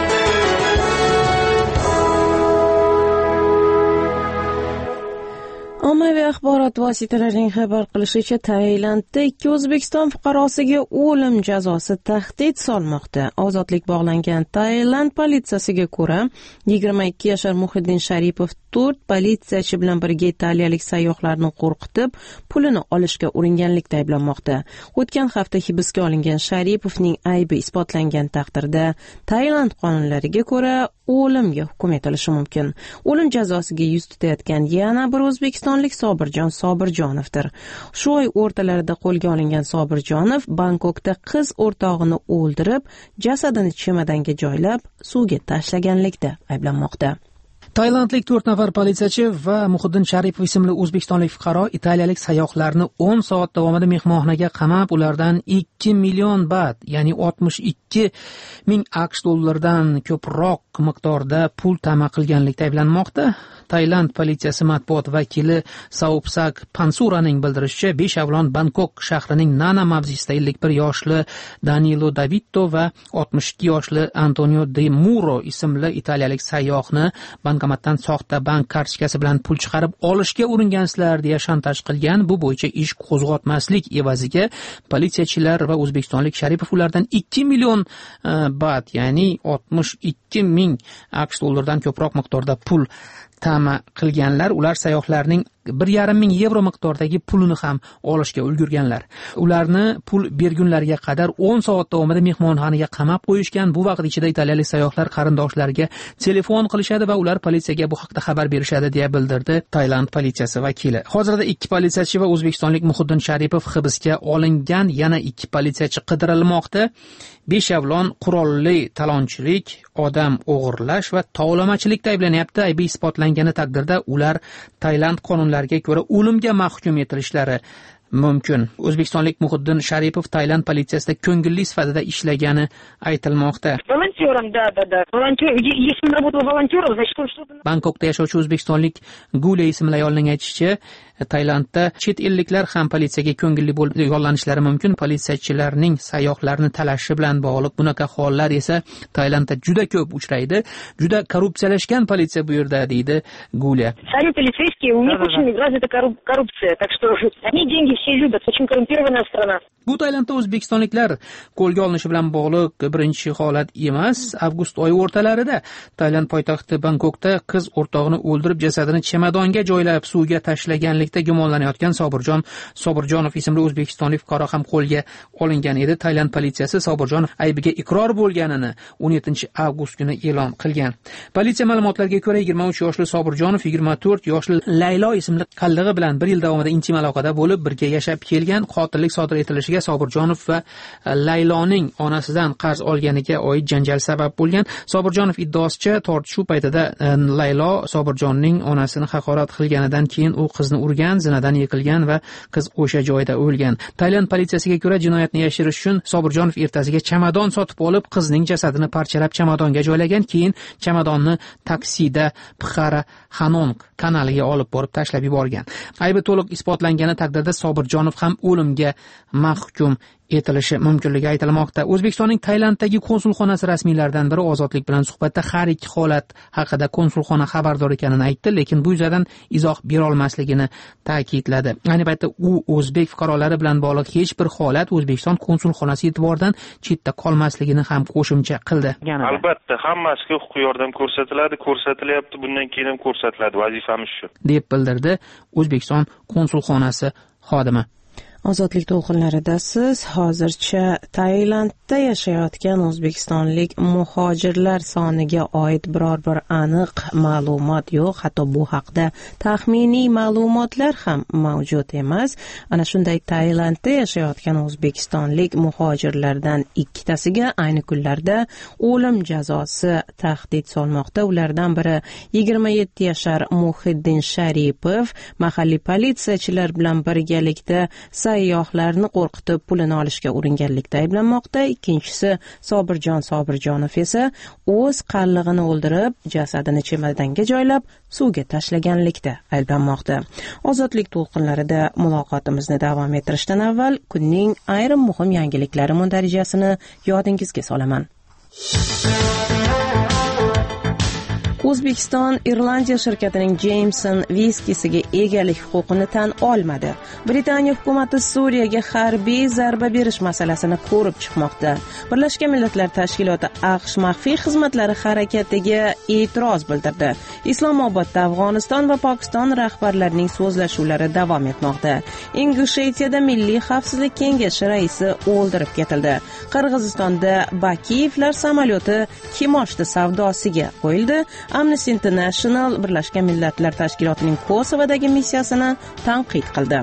Ommaviy axborot vositalarining xabar qilishicha, Tailandda ikki O'zbekiston fuqarosiga o'lim jazosi tahdid solmoqda. Ozodlik bog'langan Tailand politsiyasiga ko'ra, yigirma ikki yashar Muhiddin Sharipov to'rt politsiyachi bilan birga italiyalik sayyohlarni qo'rqitib, pulini olishga uringanlikda ayblanmoqda. O'tgan hafta hibsga olingan Sharipovning aybi isbotlangan taqdirda Tailand qonunlariga ko'ra o'limga hukm etilishi mumkin. O'lim jazosiga yuz tutayotgan yana bir o'zbekistonlik Sobirjon Sobirjonovdir. Shu oy o'rtalarida qo'lga olingan Sobirjonov Bangkokda qiz o'rtog'ini o'ldirib, jasadini chemadanga joylab, suvga tashlaganlikda ayblanmoqda. Tailandlik to'rt nafar politsiyachi va Muhiddin Sharipov ismli o'zbekistonlik fuqaro italiyalik sayyohlarni o'n soat davomida mehmonxonaga qamab, ulardan ikki million bat, ya'ni oltmish ikki ming AQSh dollaridan ko'proq miqdorda pul tama qilganlikda ayblanmoqda. Tailand politsiyasi matbuot vakili Saupsak Pansuraning bildirishicha, besh avlon Bangkok shahrining Nana mavzesida ellik bir yoshli Danilo Davito va oltmish ikki yoshli Antonio De Muro ismli italiyalik sayyohni bankomatdan soxta bank kartochkasi bilan pul chiqarib olishga uringansizlar deya shantaj qilgan. Bu bo'yicha ish qo'zg'atmaslik evaziga politsiyachilar va o'zbekistonlik Sharipov ulardan ikki million bat, ya'ni oltmish ikki ming AQSh dollaridan ko'proq miqdorda pul tama qilganlar. Ular sayyohlarning bir yarim ming yevro miqdordagi pulini ham olishga ulgurganlar. Ularni pul bergunlariga qadar o'n soat davomida mehmonxonaga qamab qo'yishgan. Bu vaqt ichida italiyalik sayyohlar qarindoshlariga telefon qilishadi va ular politsiyaga bu haqda xabar berishadi deya bildirdi Tailand politsiyasi vakili. Hozirda ikki politsiyachi va o'zbekistonlik Muhiddin Sharipov hibsga olingan, yana ikki politsiyachi qidirilmoqda. besh avlon qurolli talonchilik, odam o'g'irlash va tovlamachilikda ayblanyapti. Aybi isbotlangani taqdirda ular Tailand qonunlariga ko'ra o'limga mahkum etilishlari mumkin. O'zbekistonlik Muhiddin Sharipov Tailand politsiyasida ko'ngilli sifatida ishlagani aytilmoqda. Волонтером, да, да, да. Волонтер, если он работал волонтером, значит, он что-то... Bangkokda yashovchi o'zbekistonlik Gule ismli ayolning aytishicha, Tailandda chet elliklar ham politsiyaga ko'ngilli bo'lib yollanishlari mumkin. Politsiyachilarning sayyohlarni talashi bilan bog'liq bunaqa hollar esa Tailandda juda ko'p uchraydi. Juda korrupsiyalashgan politsiya bu yerda, deydi Gule. Сами полицейские, у них очень развита коррупция, так что они деньги все любят, очень коррумпированная страна. Bu Tailandda o'zbekistonliklar qo'lga olinishi bilan bog'liq birinchi holat emas. Avgust oyi o'rtalarida Tailand poytaxti Bangkokda qiz o'rtog'ini o'ldirib, jasadini chemadonga joylab suvga tashlaganlikda gumonlanayotgan Sobirjon Sobirjonov ismli o'zbekistonlik fuqaro ham qo'lga olingan edi. Tailand politsiyasi Sobirjonov aybiga iqror bo'lganini o'n yettinchi avgust kuni e'lon qilgan. Politsiya ma'lumotlariga ko'ra, yigirma uch yoshli Sobirjonov yigirma to'rt yoshli Laylo ismli qallig'i bilan bir yil davomida intim aloqada bo'lib, birga yashab kelgan. Qotillik sodir etilishiga Sobirjonov va Layloning onasidan qarz olganiga oid janjal sabab bo'lgan. Sobirjonov iddaosicha tortishuv paytida Laylo Sobirjonning onasini haqorat qilganidan keyin u qizni urgan, zinadan yiqilgan va qiz o'sha joyda o'lgan. Tailand politsiyasiga ko'ra, jinoyatni yashirish uchun Sobirjonov ertasiga chamadon sotib olib, qizning jasadini parchalab chamadonga joylagan, keyin chamadonni taksida Pxara Hanong kanaliga olib borib tashlab yuborgan. Aybi to'liq isbotlangani taqdirda Sobirjonov ham o'limga mahkum etilishi mumkinligi aytilmoqda. O'zbekistonning Tailanddagi konsulxonasi rasmiylaridan biri Ozodlik bilan suhbatda har ikki holat haqida konsulxona xabardor ekanini aytdi, lekin bu yuzasidan izoh bera olmasligini ta'kidladi. Ayni paytda u o'zbek fuqarolari bilan bog'liq hech bir holat O'zbekiston konsulxonasi e'tiboridan chetda qolmasligini ham qo'shimcha qildi. Albatta, hammasiga huquqiy yordam ko'rsatiladi, ko'rsatilyapti, bundan keyin ham ko'rsatiladi, vazifamiz shu, deb bildirdi O'zbekiston konsulxonasi xodimi. Ozodlik to'lqinlarida siz hozircha Tailandda yashayotgan o'zbekistonlik muhojirlar soniga oid biror bir aniq ma'lumot yo'q, hatto bu haqda taxminiy ma'lumotlar ham mavjud emas. Ana shunday Tailandda yashayotgan o'zbekistonlik muhojirlardan ikkitasiga ayni kunlarda o'lim jazosi tahdid solmoqda. Ulardan biri yigirma yetti yashar Muhiddin Sharipov mahalliy politsiyachilar bilan birgalikda sayyohlarni qo'rqitib pulini olishga uringanlikda ayblanmoqda. Ikkinchisi Sobirjon Sobirjonov esa o'z qallig'ini o'ldirib, jasadini chemadanga joylab, suvga tashlaganlikda ayblanmoqda. Ozodlik to'lqinlarida muloqotimizni davom ettirishdan avval kunning ayrim muhim yangiliklari mundarijasini yodingizga solaman. O'zbekiston Irlandiya shirkatining Jameson viskisiga egalik huquqini tan olmadi. Britaniya hukumati Suriyaga harbiy zarba berish masalasini ko'rib chiqmoqda. Birlashgan Millatlar Tashkiloti AQSh maxfiy xizmatlari harakatiga e'tiroz bildirdi. Islomobodda Afg'oniston va Pokiston rahbarlarining so'zlashuvlari davom etmoqda. Ingushetiyada Milliy xavfsizlik kengashi raisi o'ldirib ketildi. Qirg'izistonda Bakiyevlar samolyoti kimoshdi savdosiga qo'yildi. Amnesty International Birlashgan Millatlar Tashkilotining Kosovodagi missiyasini tanqid qildi.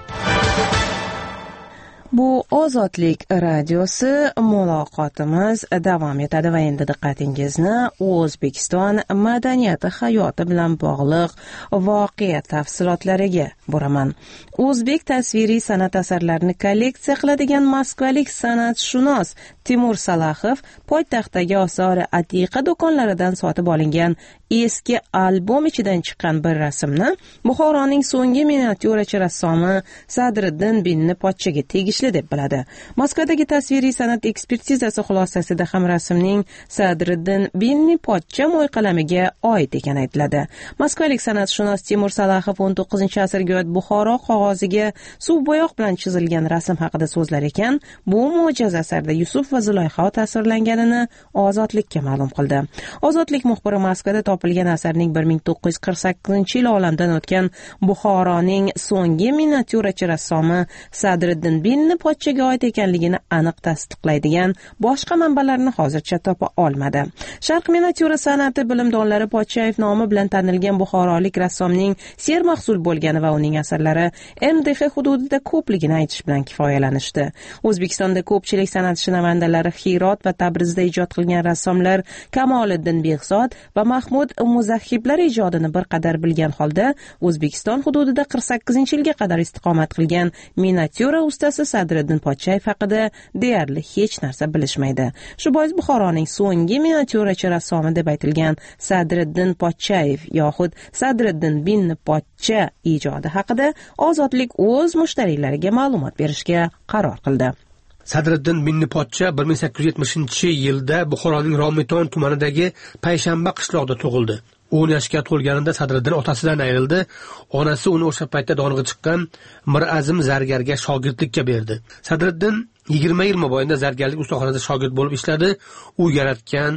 Bu Ozodlik radiosi, muloqotimiz davom etadi va endi diqqatingizni O'zbekiston madaniyati hayoti bilan bog'liq voqea tafsilotlariga buraman. O'zbek tasviriy san'at asarlarini kolleksiya qiladigan moskvalik san'atshunos Timur Salaxov poytaxtdagi osori atiqa do'konlaridan sotib olingan eski albom ichidan chiqqan bir rasmni Buxoroning so'nggi miniatyurachi rassomi Sadriddin Binni Pochchaga tegishli deb biladi. Moskvadagi tasviriy san'at ekspertizasi xulosasida ham rasmning Sadriddin Binni Pochcha mo'yqalamiga oid ekani aytiladi. Moskvalik san'atshunos Timur Salaxov o'n to'qqizinchi asrga oid Buxoro qog'oziga suv bo'yoq bilan chizilgan rasm haqida so'zlar ekan, bu mo'jiz asarda Yusuf va Zulayho tasvirlanganini Ozodlikka ma'lum qildi. Ozodlik muxbiri Moskvada topilgan asarning bir ming to'qqiz yuz qirq sakkizinchi yil olamdan o'tgan Buxoroning so'nggi miniatyurachi rassomi Sadriddin Binni Pochchaga oid ekanligini aniq tasdiqlaydigan boshqa manbalarni hozircha topa olmadi. Sharq miniatyura san'ati bilimdonlari Pochchayev nomi bilan tanilgan buxorolik rassomning sermahsul bo'lgani va uning asarlari M D X hududida ko'pligini aytish bilan kifoyalanishdi. O'zbekistonda ko'pchilik san'atshunavandalari Hirot va Tabrizda ijod qilgan rassomlar Kamoliddin Behzod va Mahmud Muzahhiblar ijodini bir qadar bilgan holda O'zbekiston hududida qirq sakkizinchi yilga qadar istiqomat qilgan miniatyura ustasi Sadriddin Pochchayev haqida deyarli hech narsa bilishmaydi. Shu bois Buxoroning so'nggi miniatyurachi rassomi deb aytilgan Sadriddin Pochchayev yoxud Sadriddin Binni Pochcha ijodi haqida Ozodlik o'z mushtariylariga ma'lumot berishga qaror qildi. Sadriddin Binni Pochcha bir ming sakkiz yuz yetmishinchi yilda Buxoroning Romiton tumanidagi Payshanba qishlog'ida tug'ildi. o'n yoshga to'lganida Sadriddin otasidan ayrildi. Onasi uni o'sha paytda dong'i chiqqan Mirazim zargarga shogirdlikka berdi. Sadriddin yigirma yil mobaynida zargarlik ustaxonasida shogird bo'lib ishladi. U yaratgan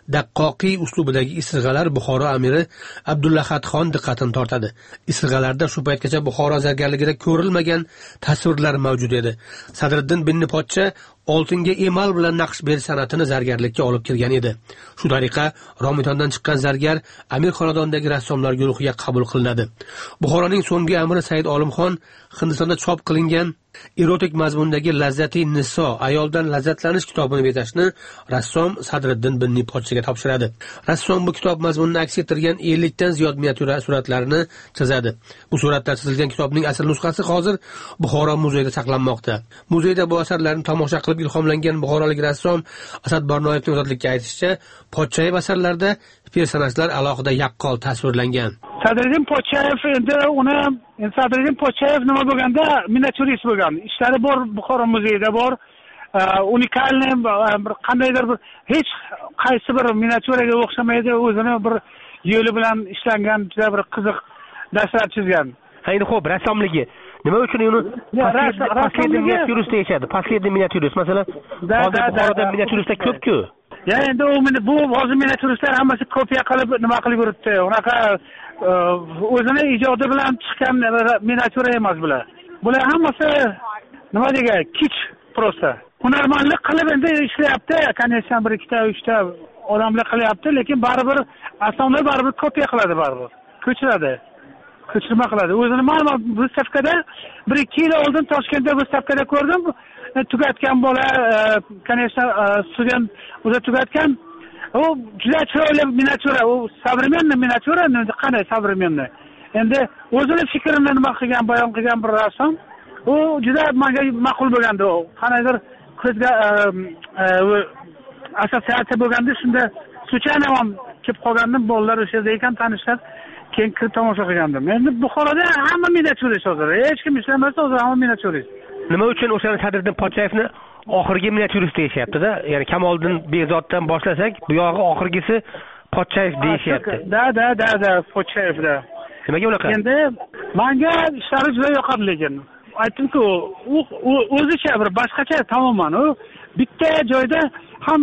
daqqoqiy uslubidagi isirg'alar Buxoro amiri Abdullahatxon diqqatini tortadi. Isirg'alarda shu paytgacha Buxoro zargarligida ko'rilmagan tasvirlar mavjud edi. Sadriddin binni pochcha oltinga emal bilan naqsh berish san'atini zargarlikka olib kirgan edi. Shu tariqa Romitondan chiqqan zargar Amir xonadonidagi rassomlar guruhiga qabul qilinadi. Buxoroning so'nggi amiri Said Olimxon Hindistonda chop qilingan erotik mazmundagi Lazzati Niso ayoldan lazzatlanish kitobini bezashni rassom Sadriddin binni pochchaga topshiradi. Rassom bu kitob mazmunini aks ettirgan ellik dan ziyod miniatyura suratlarini chizadi. Bu suratlar chizilgan kitobning asl nusxasi hozir Buxoro muzeyida saqlanmoqda. Muzeyda bu asarlarni tomosha qilib ilhomlangan buxorolik rassom Asad Barnoyevning ozodlikka aytishicha, Pochchayev asarlarida personajlar alohida yaqqol tasvirlangan. Sadriddin Pochchayev endi uni Sadriddin Pochchayev nima bo'lganda miniatyurist bo'lgan. Ishlari bor Buxoro muzeyida bor. Unikalni bir qandaydir bir hech qaysi bir miniatyuraga o'xshamaydi, o'zini bir yo'li bilan ishlangan juda bir qiziq dastlab chizgan. Endi xo'p, rassomligi nima uchun uni rassomligi miniatyurist deyishadi? Последний miniatyurist masalan, hozir Buxoroda miniatyuristlar ko'p-ku. Ya endi u bu hozir miniatyuristlar hammasi kopiya qilib nima qilib yuribdi. Unaqa o'zini ijodi bilan chiqqan miniatyura emas bular. Bular hammasi nima degan, kich prosta. Hunarmandlik qilib endi ishlayapti, конечно, bir ikkita, uchta odamlar qilyapti, lekin baribir asoslar baribir kopiya qiladi baribir. Ko'chiradi. Ko'chirma qiladi. O'zini ma'lum выставкада bir ikki yil oldin Toshkentda выставкада ko'rdim. Tugatgan bola, конечно, student o'zi tugatgan. U juda chiroyli miniatyura, u современный miniatyura, qanday современный. Endi o'zini fikrini nima qilgan, bayon qilgan bir rassom. U juda menga ma'qul bo'lgandi. Qanaydir ko'zga assotsiatsiya bo'lganda shunda случайно ham kelib qolgandim, bolalar o'sha yerda ekan, tanishlar. Keyin kirib tomosha qilgandim. Endi Buxoroda hamma miniatyurist hozir. Hech kim ishlamasa, hozir hamma miniatyurist. Nima uchun o'sha Sadriddin Pochchayevni oxirgi miniatyurist deyishyapti-da? Ya'ni Kamoliddin Behzoddan boshlasak, bu yog'i oxirgisi Pochchayev deyishyapti. Da, da, da, da, Pochchayevda. Nimaga unaqa? Endi menga ishlari juda yoqadi lekin. Aytdim-ku, u o'zicha bir boshqacha tamoman. U bitta joyda ham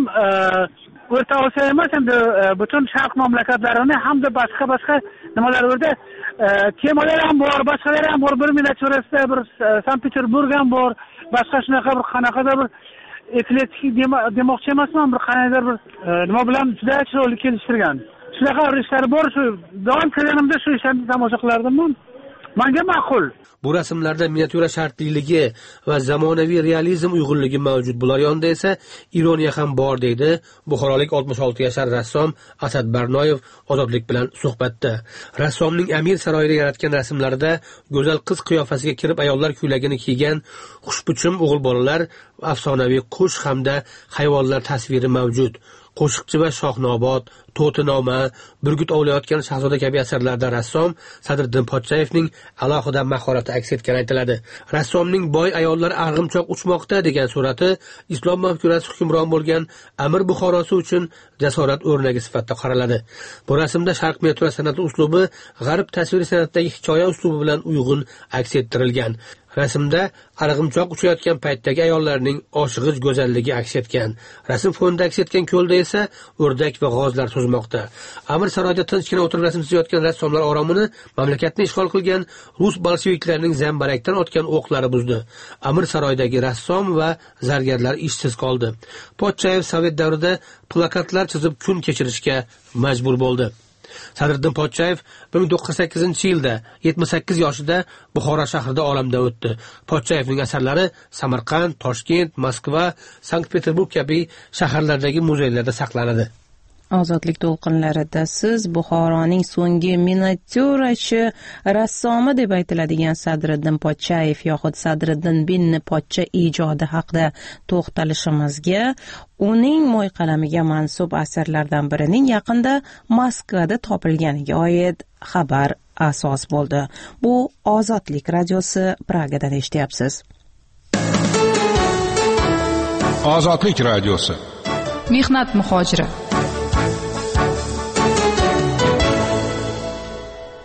O'rta Osiyo emas, endi butun Sharq mamlakatlarini hamda boshqa boshqa nimalar o'rda temalar ham bor, boshqalar ham bor. Bir miniatyurasida bir Sankt-Peterburg ham bor, boshqa shunaqa bir qanaqadir bir eklektik demoqchi emasman, bir qanaqadir bir nima bilan juda chiroyli kelishtirgan. Shunaqa ishlari bor, shu doim kelganimda shu ishlarni tomosha qilardim. Menga ma'qul. Bu rasmlarda miniatyura shartliligi va zamonaviy realizm uyg'unligi mavjud. Bular yonida esa ironiya ham bor deydi buxorolik oltmish olti yashar rassom Asad Barnoyev ozodlik bilan suhbatda. Rassomning Amir saroyida yaratgan rasmlarida go'zal qiz qiyofasiga kirib ayollar ko'ylagini kiygan xushbichim o'g'il bolalar, afsonaviy qush hamda hayvonlar tasviri mavjud. Qo'shiqchi va shohnobod, to'tinoma, burgut ovlayotgan shahzoda kabi asarlarda rassom Sadriddin Pochchayevning alohida mahorati aks etgani aytiladi. Rassomning boy ayollar arg'imchoq uchmoqda degan surati islom mafkurasi hukmron bo'lgan Amir Buxorosi uchun jasorat o'rnagi sifatida qaraladi. Bu rasmda sharq miniatyura san'ati uslubi g'arb tasviriy san'atidagi hikoya uslubi bilan uyg'un aks ettirilgan. Rasmda arg'imchoq uchayotgan paytdagi ayollarning oshig'ich go'zalligi aks etgan. Rasm fonida aks etgan ko'lda esa o'rdak va g'ozlar suzmoqda. Amir saroyida tinchgina o'tirib rasm chizayotgan rassomlar oromini mamlakatni ishg'ol qilgan rus bolsheviklarining zambarakdan otgan o'qlari buzdi. Amir saroyidagi rassom va zargarlar ishsiz qoldi. Pochchayev sovet davrida plakatlar chizib kun kechirishga majbur bo'ldi. Sadriddin Pochchayev bir ming to'qqiz yuz sakkizinchi yilda yetmish sakkiz yoshida Buxoro shahrida olamdan o'tdi. Pochchayevning asarlari Samarqand, Toshkent, Moskva, Sankt-Peterburg kabi shaharlardagi muzeylarda saqlanadi. Ozodlik to'lqinlarida siz Buxoroning so'nggi miniatyurachi rassomi deb aytiladigan Sadriddin Pochchayev yoxud Sadriddin binni pochcha ijodi haqida to'xtalishimizga, uning mo'yqalamiga mansub asarlardan birining yaqinda Moskvada topilganiga oid xabar asos bo'ldi. Bu Ozodlik radiosi Pragadan eshityapsiz. Ozodlik radiosi. Mehnat muhojiri.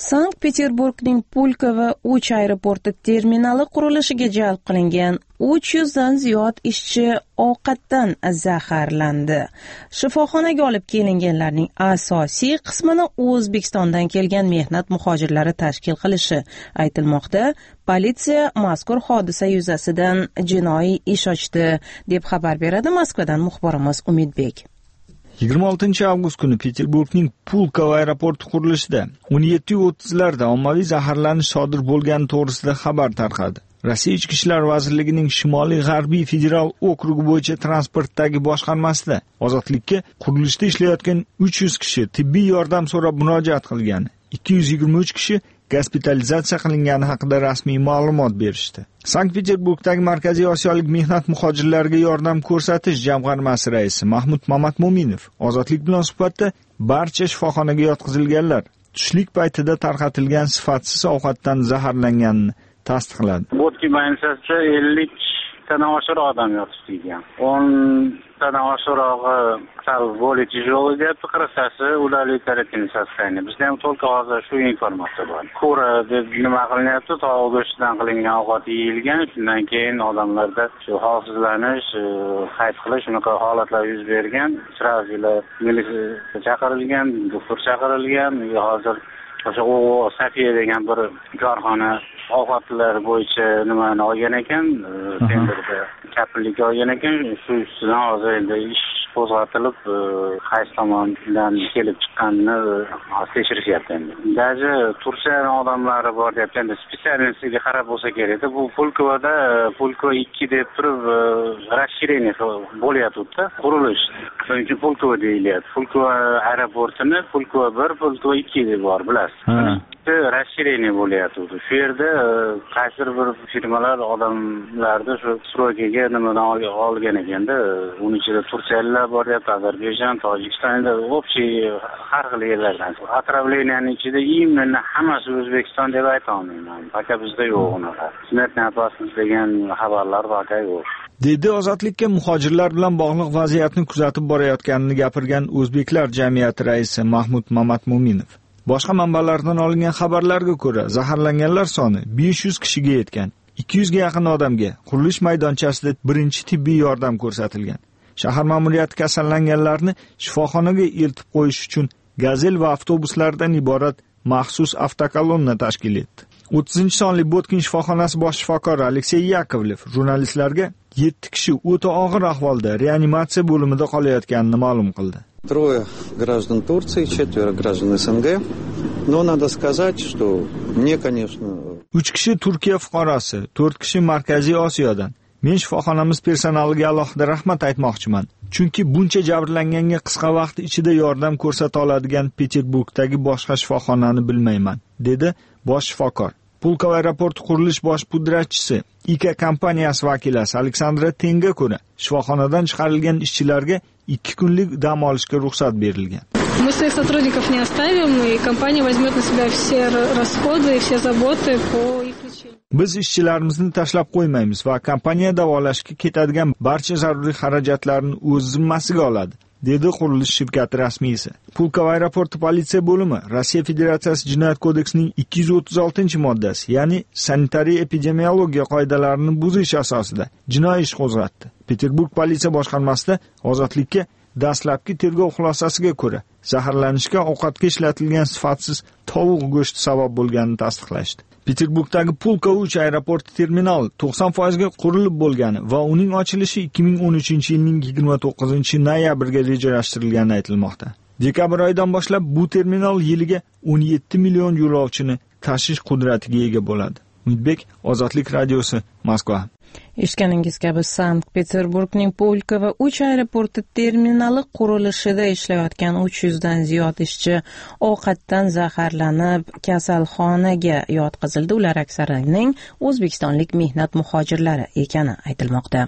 Sankt-Peterburgning Pulkovo uch aeroporti terminali qurilishiga jalb qilingan uch yuzdan ziyod ishchi ovqatdan zaharlandi. Shifoxonaga olib kelinganlarning asosiy qismini O'zbekistondan kelgan mehnat muhojirlari tashkil qilishi aytilmoqda. Politsiya mazkur hodisa yuzasidan jinoiy ish ochdi, deb xabar beradi Moskvadan muxbirimiz Umidbek. yigirma oltinchi avgust kuni Peterburgning Pulkovo aeroporti qurilishida o'n yetti o'ttizlarda ommaviy zaharlanish sodir bo'lgani to'g'risida xabar tarqadi. Rossiya Ichki ishlar vazirligining Shimoliy G'arbiy federal okrugi bo'yicha transportdagi boshqarmasida ozodlikka qurilishda ishlayotgan uch yuz kishi tibbiy yordam so'rab murojaat qilgan. ikki yuz yigirma uch kishi gospitalizatsiya qilingani haqida rasmiy ma'lumot berishdi. Sankt-Peterburgdagi Markaziy Osiyolik mehnat muhojirlariga yordam ko'rsatish jamg'armasi raisi Mahmud Mamatmo'minov ozodlik bilan suhbatda barcha shifoxonaga yotqizilganlar tushlik paytida tarqatilgan sifatsiz ovqatdan zaharlanganini tasdiqladi. Vodka maynsasida ellik dan oshiq odam yotibdi ekan. o'n dan oshirog'i sal более тяжелый deyapti, qirqtasi ularli tarafidan sostoяние. Bizda ham to'liq hozir shu informatsiya bor. Ko'ra deb nima qilinyapti? Tovuq go'shtidan qilingan ovqat yeyilgan, shundan keyin odamlarda shu xavfsizlanish, qayd qilish shunaqa holatlar yuz bergan. Srazila militsiya chaqirilgan, doktor chaqirilgan. Hozir o'sha u Safiya degan bir korxona ovqatlar bo'yicha nimani olgan ekan, tenderda kapillikka olgan ekan. Shu ustidan hozir endi ish qo'zg'atilib, qaysi tomondan kelib chiqqanini tekshirishyapti endi. Даже Turkiyaning odamlari bor deyapti. Endi spesialistiga qarab bo'lsa kerak. Bu Pulkovoda Pulkovo ikki deb turib расширение bo'lyapti-da, qurilish. Shuning uchun Pulkovo deyilyapti. Pulkovo aeroportini Pulkovo bir, Pulkovo ikki deb bor, bilasiz. расширение bo'lyapti. Shu yerda qaysi bir firmalar odamlarni shu stroykaga nimadan olgan ekanda, uning ichida Turkiyaliklar bor deyapti, Ozarbayjon, Tojikistonda, общий har xil yerlardan. Отравлениyaning ichida именно hammasi O'zbekiston deb ayta olmayman. Faqat bizda yo'q unaqa. Smертная опасность degan xabarlar faqat yo'q. Dedi ozodlikka muhojirlar bilan bog'liq vaziyatni kuzatib borayotganini gapirgan O'zbeklar jamiyati raisi Mahmud Mamatmo'minov. Boshqa manbalardan olingan xabarlarga ko'ra, zaharlanganlar soni besh yuz kishiga yetgan. ikki yuzga yaqin odamga qurilish maydonchasida birinchi tibbiy yordam ko'rsatilgan. Shahar ma'muriyati kasallanganlarni shifoxonaga eltib qo'yish uchun gazel va avtobuslardan iborat maxsus avtokolonna tashkil etdi. o'ttizinchi sonli Botkin shifoxonasi bosh shifokori Aleksey Yakovlev jurnalistlarga yetti kishi o'ta og'ir ahvolda reanimatsiya bo'limida qolayotganini ma'lum qildi. Трое граждан Турции, четверо граждан СНГ. Но надо сказать, что мне, конечно... uch kishi Turkiya fuqarosi, to'rt kishi Markaziy Osiyodan. Men shifoxonamiz personaliga alohida rahmat aytmoqchiman. Chunki buncha jabrlanganga qisqa vaqt ichida yordam ko'rsata oladigan Peterburgdagi boshqa shifoxonani bilmayman, dedi bosh shifokor. Pulkovo aeroporti qurilish bosh pudratchisi, IKA kompaniyasi vakilasi Aleksandra Tenga ko'ra, shifoxonadan chiqarilgan ishchilarga ikki kunlik dam olishga ruxsat berilgan. Мы своих сотрудников не оставим, и компания возьмет на себя все расходы и все заботы по их лечению. Biz ishchilarimizni tashlab qo'ymaymiz va kompaniya davolashga ketadigan barcha zaruriy xarajatlarni o'z zimmasiga oladi, dedi qurilish shirkati rasmiysi. Pulkovo aeroporti politsiya bo'limi Rossiya Federatsiyasi Jinoyat kodeksining ikki yuz o'ttiz oltinchi moddasi, ya'ni sanitariya epidemiologiya qoidalarini buzish asosida jinoiy ish qo'zg'atdi. Peterburg politsiya boshqarmasida ozodlikka dastlabki tergov xulosasiga ko'ra, zaharlanishga ovqatga ishlatilgan sifatsiz tovuq go'shti sabab bo'lganini tasdiqlashdi. Peterburgdagi Pulkovo uch aeroporti terminal to'qson foiz ga qurilib bo'lgani va uning ochilishi ikki ming o'n uchinchi yilning yigirma to'qqizinchi noyabriga rejalashtirilgani aytilmoqda. Dekabr oyidan boshlab bu terminal yiliga o'n yetti million yo'lovchini tashish qudratiga ega bo'ladi. Umidbek, Ozodlik radiosi, Moskva. Eshitganingiz kabi Sankt-Peterburgning Pulkovo uch aeroporti terminali qurilishida ishlayotgan uch yuzdan ziyod ishchi ovqatdan zaharlanib kasalxonaga yotqizildi. Ular aksariyatining o'zbekistonlik mehnat muhojirlari ekani aytilmoqda.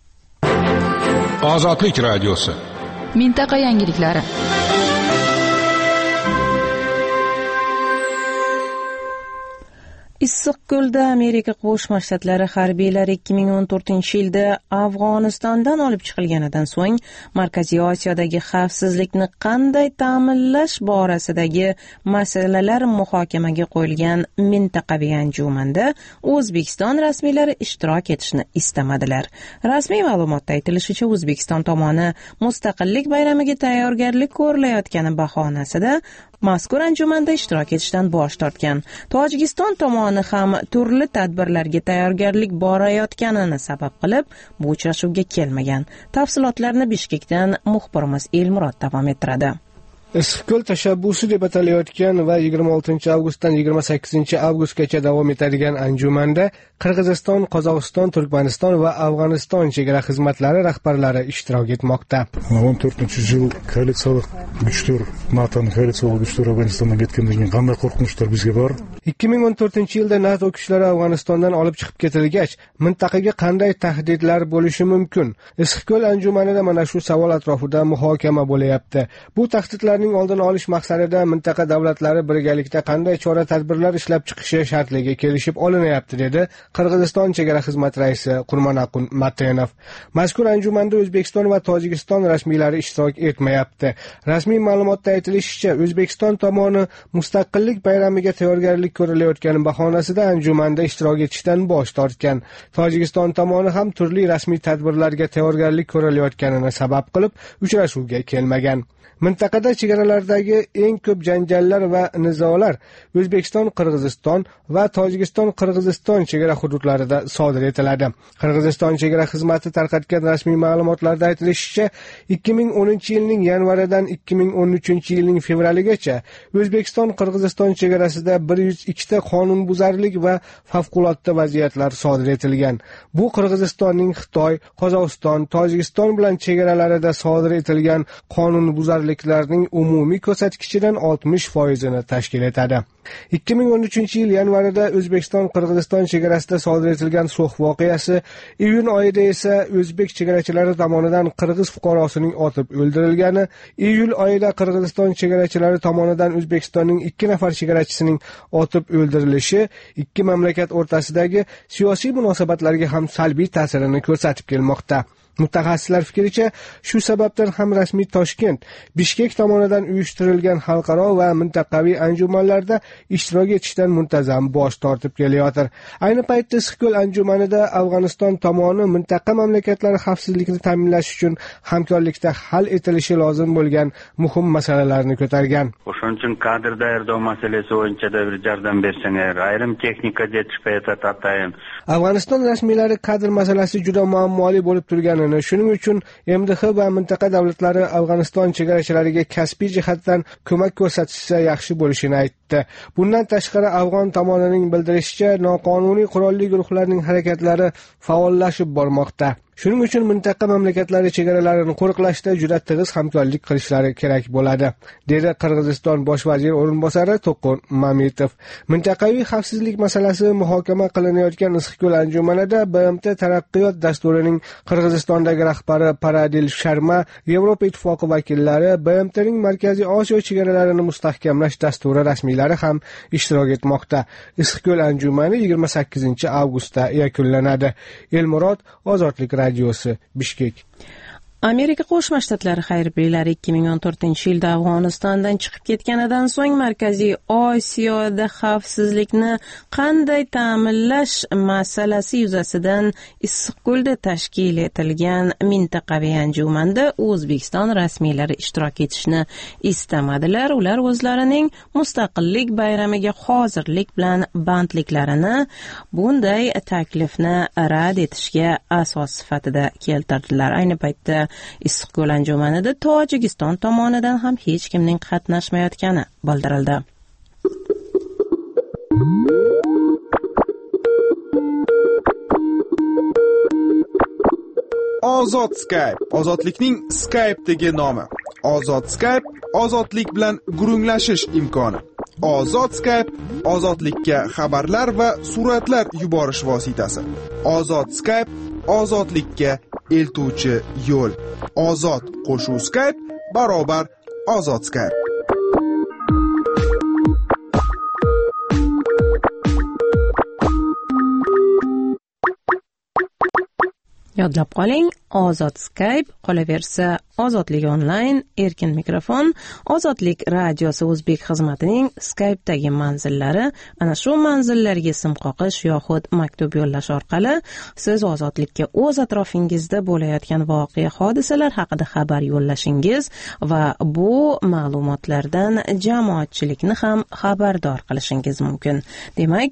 Ozodlik radiosi. Mintaqa yangiliklari. Issiqko'lda Amerika Qo'shma Shtatlari harbiylari ikki ming o'n to'rtinchi yilda Afg'onistondan olib chiqilganidan so'ng Markaziy Osiyodagi xavfsizlikni qanday ta'minlash borasidagi masalalar muhokamaga qo'yilgan mintaqaviy anjumanda O'zbekiston rasmiylari ishtirok etishni istamadilar. Rasmiy ma'lumotda aytilishicha, O'zbekiston tomoni mustaqillik bayramiga tayyorgarlik ko'rilayotgani bahonasida mazkur anjumanda ishtirok etishdan bosh tortgan. Tojikiston tomoni ham turli tadbirlarga tayyorgarlik borayotganini sabab qilib, bu uchrashuvga kelmagan. Tafsilotlarni Bishkekdan muxbirimiz Elmurod davom ettiradi. Issiqko'l tashabbusi deb atalayotgan va yigirma oltinchi avgustdan yigirma sakkizinchi avgustgacha davom etadigan anjumanda Qirg'iziston, Qozog'iston, Turkmaniston va Afg'oniston chegara xizmatlari rahbarlari ishtirok etmoqda. o'n to'rtinchi yil koalitsiyalik kuchlar, NATOning koalitsiyalik kuchlar Afg'onistondan ketgandan qanday qo'rqinchlar bizga bor? ikki ming o'n to'rtinchi yilda NATO kuchlari Afg'onistondan olib chiqib ketilgach, mintaqaga qanday tahdidlar bo'lishi mumkin? Issiqko'l anjumanida mana shu savol atrofida muhokama bo'layapti. Bu tahdidlarning oldini olish maqsadida mintaqa davlatlari birgalikda qanday chora-tadbirlar ishlab chiqishi shartligiga kelishib olinyapti, dedi Qirg'iziston chegara xizmati raisi Qurmanaqul Matenov. Mazkur anjumanda O'zbekiston va Tojikiston rasmiylari ishtirok etmayapti. Rasmiy ma'lumotda aytilishicha, O'zbekiston tomoni mustaqillik bayramiga tayyorgarlik ko'rilayotgani bahonasida anjumanda ishtirok etishdan bosh tortgan. Tojikiston tomoni ham turli rasmiy tadbirlarga tayyorgarlik ko'rilayotganini sabab qilib uchrashuvga kelmagan. Mintaqada chegaralardagi eng ko'p janjallar va nizolar O'zbekiston, Qirg'iziston va Tojikiston, Qirg'iziston chegara hududlarida sodir etiladi. Qirg'iziston chegara xizmati tarqatgan rasmiy ma'lumotlarda aytilishicha, ikki ming o'ninchi yilning yanvaridan ikki ming o'n uchinchi yilning fevraligacha O'zbekiston, Qirg'iziston chegarasida bir yuz ikkita qonunbuzarlik va favqulodda vaziyatlar sodir etilgan. Bu Qirg'izistonning Xitoy, Qozog'iston, Tojikiston bilan chegaralarida sodir etilgan qonunbuzarlik larning umumiy ko'rsatkichidan oltmish foizini tashkil etadi. ikki ming o'n uchinchi yil yanvarida O'zbekiston Qirg'iziston chegarasida sodir etilgan so'x voqeasi, iyun oyida esa o'zbek chegarachilari tomonidan qirg'iz fuqarosining otib o'ldirilgani, iyul oyida Qirg'iziston chegarachilari tomonidan O'zbekistonning ikki nafar chegarachisining otib o'ldirilishi ikki mamlakat o'rtasidagi siyosiy munosabatlarga ham salbiy ta'sirini ko'rsatib kelmoqda. Mutaxassislar fikricha, shu sababdan ham rasmiy Toshkent, Bishkek tomonidan uyushtirilgan xalqaro va mintaqaviy anjumanlarda ishtirok etishdan muntazam bosh tortib kelayotir. Ayni paytda Issiqko'l anjumanida Afg'oniston tomoni mintaqa mamlakatlari xavfsizlikni ta'minlash uchun hamkorlikda hal etilishi lozim bo'lgan muhim masalalarni ko'targan. O'shaning uchun kadr tayyorlash masalasi bo'yicha da bir yordam bersangiz, ayrim texnika yetishmayapti atayin. Afg'oniston rasmiylari kadr masalasi juda muammoli bo'lib turgan. Shuning uchun M D H va mintaqa davlatlari Afg'oniston chegarachilariga kasbiy jihatdan ko'mak ko'rsatishsa yaxshi bo'lishini aytdi. Bundan tashqari Afg'on tomonining bildirishicha, noqonuniy qurolli guruhlarning harakatlari faollashib bormoqda. Shuning uchun mintaqa mamlakatlari chegaralarini qo'riqlashda juda tig'iz hamkorlik qilishlari kerak bo'ladi, dedi Qirg'iziston bosh vaziri o'rinbosari To'qon Mametov. Mintaqaviy xavfsizlik masalasi muhokama qilinayotgan Issiqko'l anjumanida B M T taraqqiyot dasturining Qirg'izistondagi rahbari Paradil Sharma, Yevropa ittifoqi vakillari, B M T'ning Markaziy Osiyo chegaralarini mustahkamlash dasturi rasmiylari ham ishtirok etmoqda. Issiqko'l anjumani yigirma sakkizinchi avgustda yakunlanadi. Elmurod, Ozodlik radiosi, Bishkek. Amerika Qo'shma Shtatlari harbiylari ikki ming o'n to'rtinchi yilda Afg'onistondan chiqib ketganidan so'ng Markaziy Osiyoda xavfsizlikni qanday ta'minlash masalasi yuzasidan Issiqko'lda tashkil etilgan mintaqaviy anjumanda O'zbekiston rasmiylari ishtirok etishni istamadilar. Ular o'zlarining mustaqillik bayramiga hozirlik bilan bandliklarini bunday taklifni rad etishga asos sifatida keltirdilar. Ayni paytda Issiqko'l anjumanida Tojikiston tomonidan ham hech kimning qatnashmayotgani bildirildi. Ozod Skype, ozodlikning Skype'dagi nomi. Ozod Skype, ozodlik bilan gurunglashish imkoni. Ozod Skype, ozodlikka xabarlar va suratlar yuborish vositasi. Ozod Skype, ozodlikka eltuvchi yo'l. Ozod qo'shuv Skype barobar ozod Skype. Yodlab qoling, Ozod Skype, qolaversa Ozodlik onlayn, erkin mikrofon, Ozodlik radiosi o'zbek xizmatining Skype'dagi manzillari, ana shu manzillarga sim qoqish yoxud maktub yo'llash orqali siz Ozodlikka o'z atrofingizda bo'layotgan voqea hodisalar haqida xabar yo'llashingiz va bu ma'lumotlardan jamoatchilikni ham xabardor qilishingiz mumkin. Demak,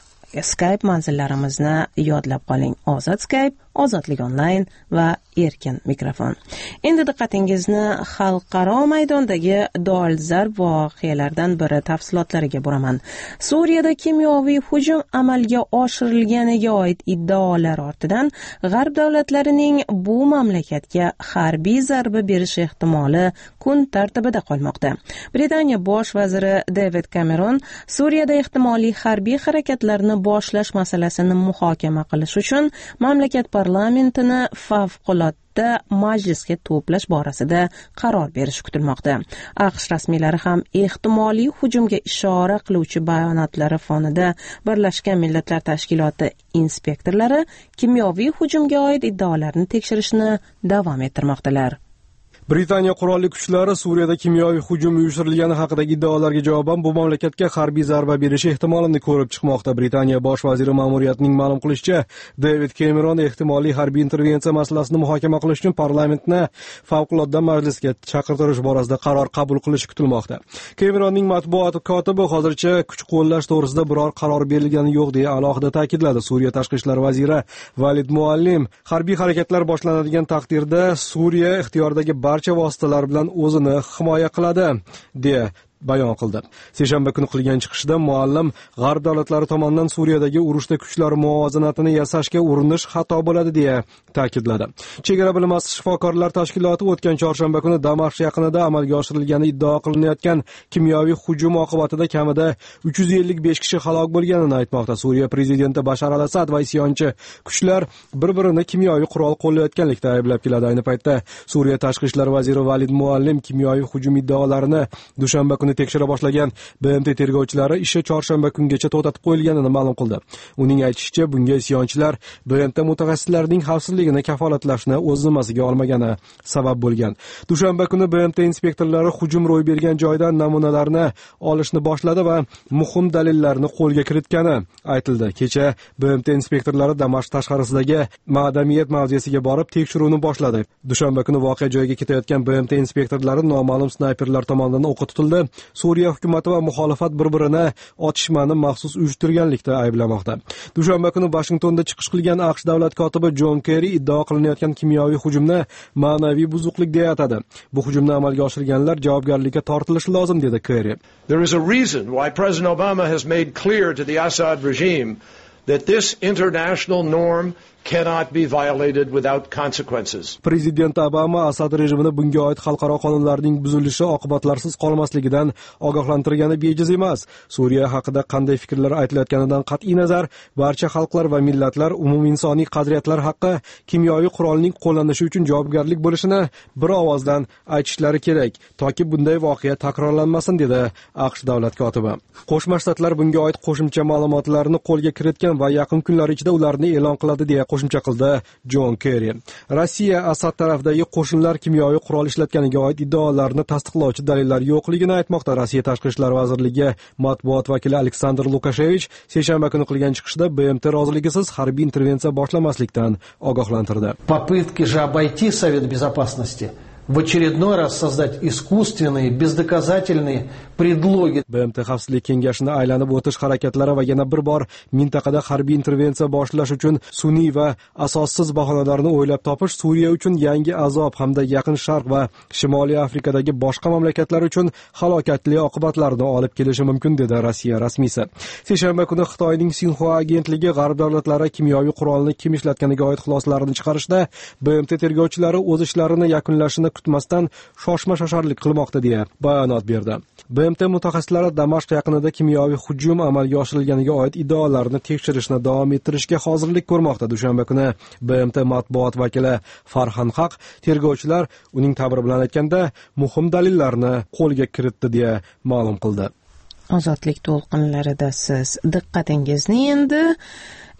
Skype manzillarimizni yodlab qoling. Ozod Skype, Ozodlik onlayn va erkin mikrofon. Endi diqqatingizni xalqaro maydondagi dolzarb voqealardan biri tafsilotlariga buraman. Suriyada kimyoviy hujum amalga oshirilganiga oid iddaolar ortidan G'arb davlatlarining bu mamlakatga harbiy zarba berish ehtimoli kun tartibida qolmoqda. Britaniya bosh vaziri David Cameron Suriyada ehtimoliy harbiy harakatlarni boshlash masalasini muhokama qilish uchun mamlakat parlamentini favqulodda majlisga to'plash borasida qaror berishi kutilmoqda. AQSh rasmiylari ham ehtimoliy hujumga ishora qiluvchi bayonotlari fonida Birlashgan Millatlar Tashkiloti inspektorlari kimyoviy hujumga oid iddaolarni tekshirishni davom ettirmoqdalar. Britaniya qurolli kuchlari Suriyada kimyoviy hujum uyushtirilgani haqidagi iddaolarga javoban bu mamlakatga harbiy zarba berishi ehtimolini ko'rib chiqmoqda. Britaniya bosh vaziri ma'muriyatining ma'lum qilishicha, David Cameron ehtimoliy harbiy intervensiya masalasini muhokama qilish uchun parlamentni favqulodda majlisga chaqirtirish borasida qaror qabul qilishi kutilmoqda. Cameronning matbuot kotibi hozircha kuch qo'llash to'g'risida biror qaror berilgani yo'q deya alohida ta'kidladi. Suriya tashqi ishlar vaziri Valid Muallim harbiy harakatlar boshlanadigan taqdirda Suriya ixtiyoridagi barcha vositalar bilan o'zini himoya qiladi deya bayon qildi. Seshanba kuni qilgan chiqishida Muallim G'arb davlatlari tomonidan Suriyadagi urushda kuchlar muvozanatini yasashga urinish xato bo'ladi deya ta'kidladi. Chegara bilmas shifokorlar tashkiloti o'tgan chorshanba kuni Damashq yaqinida amalga oshirilgani iddao qilinayotgan kimyoviy hujum oqibatida kamida uch yuz ellik besh kishi halok bo'lganini aytmoqda. Suriya prezidenti Bashar al-Asad va isyonchi kuchlar bir-birini kimyoviy qurol qo'llayotganlikda ayblab keladi. Ayni paytda Suriya tashqi ishlar vaziri Valid Muallim kimyoviy hujum iddaolarini dushanba kuni tekshira boshlagan B M T tergovchilari ishi chorshanba kungacha to'xtatib qo'yilganini ma'lum qildi. Uning aytishicha, bunga isyonchilar B M T mutaxassislarining xavfsizligini kafolatlashni o'z zimmasiga olmagani sabab bo'lgan. Dushanba kuni B M T inspektorlari hujum ro'y bergan joydan namunalarni olishni boshladi va muhim dalillarni qo'lga kiritgani aytildi. Kecha B M T inspektorlari Damashq tashqarisidagi madaniyat mavzesiga borib tekshiruvni boshladi. Dushanba kuni voqea joyiga ketayotgan B M T inspektorlari noma'lum snayperlar tomonidan o'qqa tutildi. Suriya hukumati va muxolifat bir-birini otishmani maxsus uyushtirganlikda ayblamoqda. Dushanba kuni Washingtonda chiqish qilgan AQSh davlat kotibi John Kerry iddao qilinayotgan kimyoviy hujumni ma'naviy buzuqlik deya atadi. Bu hujumni amalga oshirganlar javobgarlikka tortilishi lozim dedi Kerry. There is a reason why President Obama has made clear to the Assad regime that this international norm cannot be violated without consequences. Prezident Obama Asad rejimini bunga oid xalqaro qonunlarning buzilishi oqibatlarsiz qolmasligidan ogohlantirgani bejiz emas. Suriya haqida qanday fikrlar aytilayotganidan qat'iy nazar, barcha xalqlar va millatlar umuminsoniy qadriyatlar haqqi kimyoviy qurolning qo'llanishi uchun javobgarlik bo'lishini bir ovozdan aytishlari kerak, toki bunday voqea takrorlanmasin dedi AQSh davlat kotibi. Qo'shma Shtatlar bunga oid qo'shimcha ma'lumotlarni qo'lga kiritgan va yaqin kunlar ichida ularni e'lon qiladi deya qo'shimcha qildi John Kerry. Rossiya Asad tarafidagi qo'shinlar kimyoviy qurol ishlatganiga oid iddaolarni tasdiqlovchi dalillar yo'qligini aytmoqda. Rossiya tashqi ishlar vazirligi matbuot vakili Aleksandr Lukashevich seshanba kuni qilgan chiqishda B M T roziligisiz harbiy intervensiya boshlamaslikdan ogohlantirdi. Попытки же обойти Совет Безопасности, в очередной раз создать искусственные, бездоказательные предлоги. B M T xavfsizlik kengashini aylanib o'tish harakatlari va yana bir bor mintaqada harbiy intervensiya boshlash uchun sun'iy va asossiz bahonalarni o'ylab topish Suriya uchun yangi azob hamda Yaqin Sharq va Shimoliy Afrikadagi boshqa mamlakatlar uchun halokatli oqibatlarni olib kelishi mumkin dedi Rossiya rasmiysi. Seshanba kuni Xitoyning Xinhua agentligi G'arb davlatlari kimyoviy qurolni kim ishlatganiga oid xulosalarni chiqarishda B M T tergovchilari o'z ishlarini yakunlashini kutmasdan shoshma-shosharlik qilmoqda deya bayonot berdi. B M T mutaxassislari Damashq yaqinida kimyoviy hujum amalga oshirilganiga oid iddaolarni tekshirishni davom ettirishga hozirlik ko'rmoqda. Dushanba kuni B M T matbuot vakili Farhan Haq tergovchilar uning ta'biri bilan aytganda muhim dalillarni qo'lga kiritdi deya ma'lum qildi. Ozodlik to'lqinlarida siz diqqatingizni endi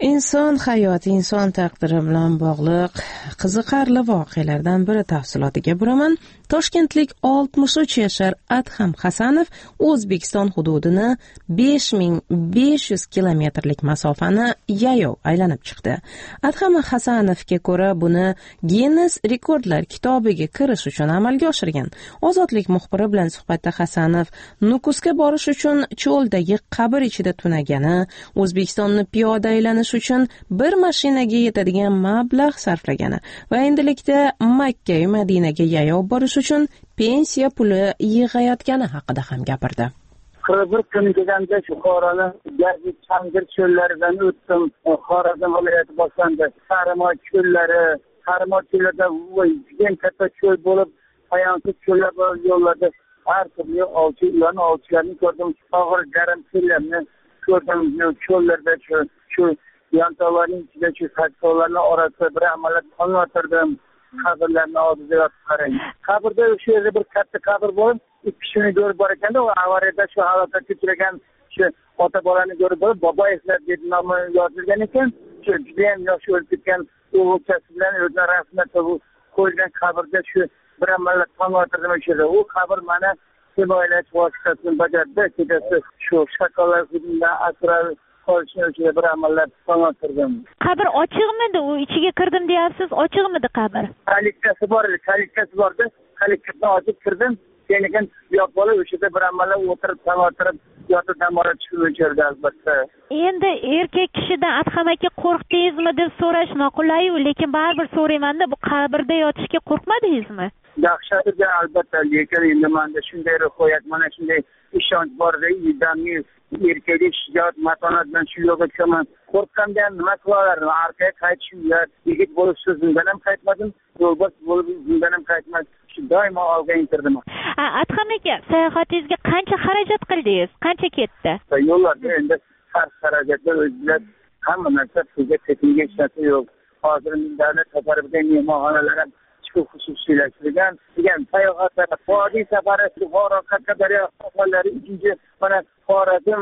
Inson hayoti, inson taqdiri bilan bog'liq qiziqarli voqealardan biri tafsilotiga buraman. Toshkentlik oltmish uch yashar Adham Hasanov O'zbekiston hududini besh ming besh yuz kilometrlik masofani yayov aylanib chiqdi. Adham Hasanovga ko'ra buni Guinness rekordlar kitobiga kirish uchun amalga oshirgan. Ozodlik muxbiri bilan suhbatda Hasanov Nukusga borish uchun cho'ldagi qabr ichida tunagani, O'zbekistonni piyoda aylanish uchun bir mashinaga yetadigan mablag' sarflagani va endilikda Makka va Madinaga yayov borish uchun pensiya puli yig'ayotgani haqida ham gapirdi. qirq bir kun deganda shu Qorani gargi changir cho'llaridan o'tdim. Xorazm viloyati boshlandi. Sarimoy cho'llari, Sarimoy cho'llarida juda katta cho'l bo'lib, poyonsiz cho'llar bor yo'llarda har turli ovchi, ularni ovchilarni ko'rdim. Og'ir garam cho'llarni ko'rdim. Cho'llarda shu shu yantoqlarning ichida shu saksovlarni orasida bir amaliyot qolmatirdim. Qabrlarni oldida yotib qarang. Qabrda o'sha yerda bir katta qabr bo'lib, ikki kishini ko'rib bor ekanda, u avariyada shu halokatga uchragan shu ota bolani ko'rib bo'lib, bobo eslab deb nomi yozilgan ekan. Shu juda ham yosh o'lib ketgan o'g'ilchasi bilan o'zini rasmini qo'ygan qabrda shu bir amaliyot qolmatirdim o'sha yerda. U qabr mana himoyalash vositasini bajardi. Kechasi shu shokolad hududida asral qolishni o'sha bir amallar qolmatirdim. Qabr ochiqmidi? U ichiga kirdim deyapsiz, ochiqmidi qabr? Kalitkasi bor edi, kalitkasi bordi. Kalitkasini ochib kirdim. Keyin yo'q bo'lib o'sha yerda bir amallar o'tirib, tamatirib, yotib dam olib chiqib o'chirdi albatta. Endi erkak kishidan Adham aka qo'rqdingizmi deb so'rash noqulay-ku, lekin baribir so'rayman-da, bu qabrda yotishga qo'rqmadingizmi? Dahshatga albatta, lekin endi menda shunday ruhiyat, mana shunday ishonch borda, yidamni erkaklik shijoat matonat bilan shu yo'lga chiqaman. Qo'rqqandan nima qilalardim? Orqaga qaytishim, yigit bo'lib so'zimdan ham qaytmadim, yo'lbars bo'lib so'zimdan ham qaytmadim. Shu doimo olg'a intirdim. Adham aka, sayohatingizga qancha xarajat qildingiz? Qancha ketdi? Yo'llarda endi sarf xarajatlar o'zlar hamma narsa pulga tekinga hech narsa yo'q. Hozir davlat safarida mehmonxonalar ham xususiylashtirilgan degan sayohatlar, vodiy safari, Buxoro, Qashqadaryo safarlari, uchinchi mana Xorazm,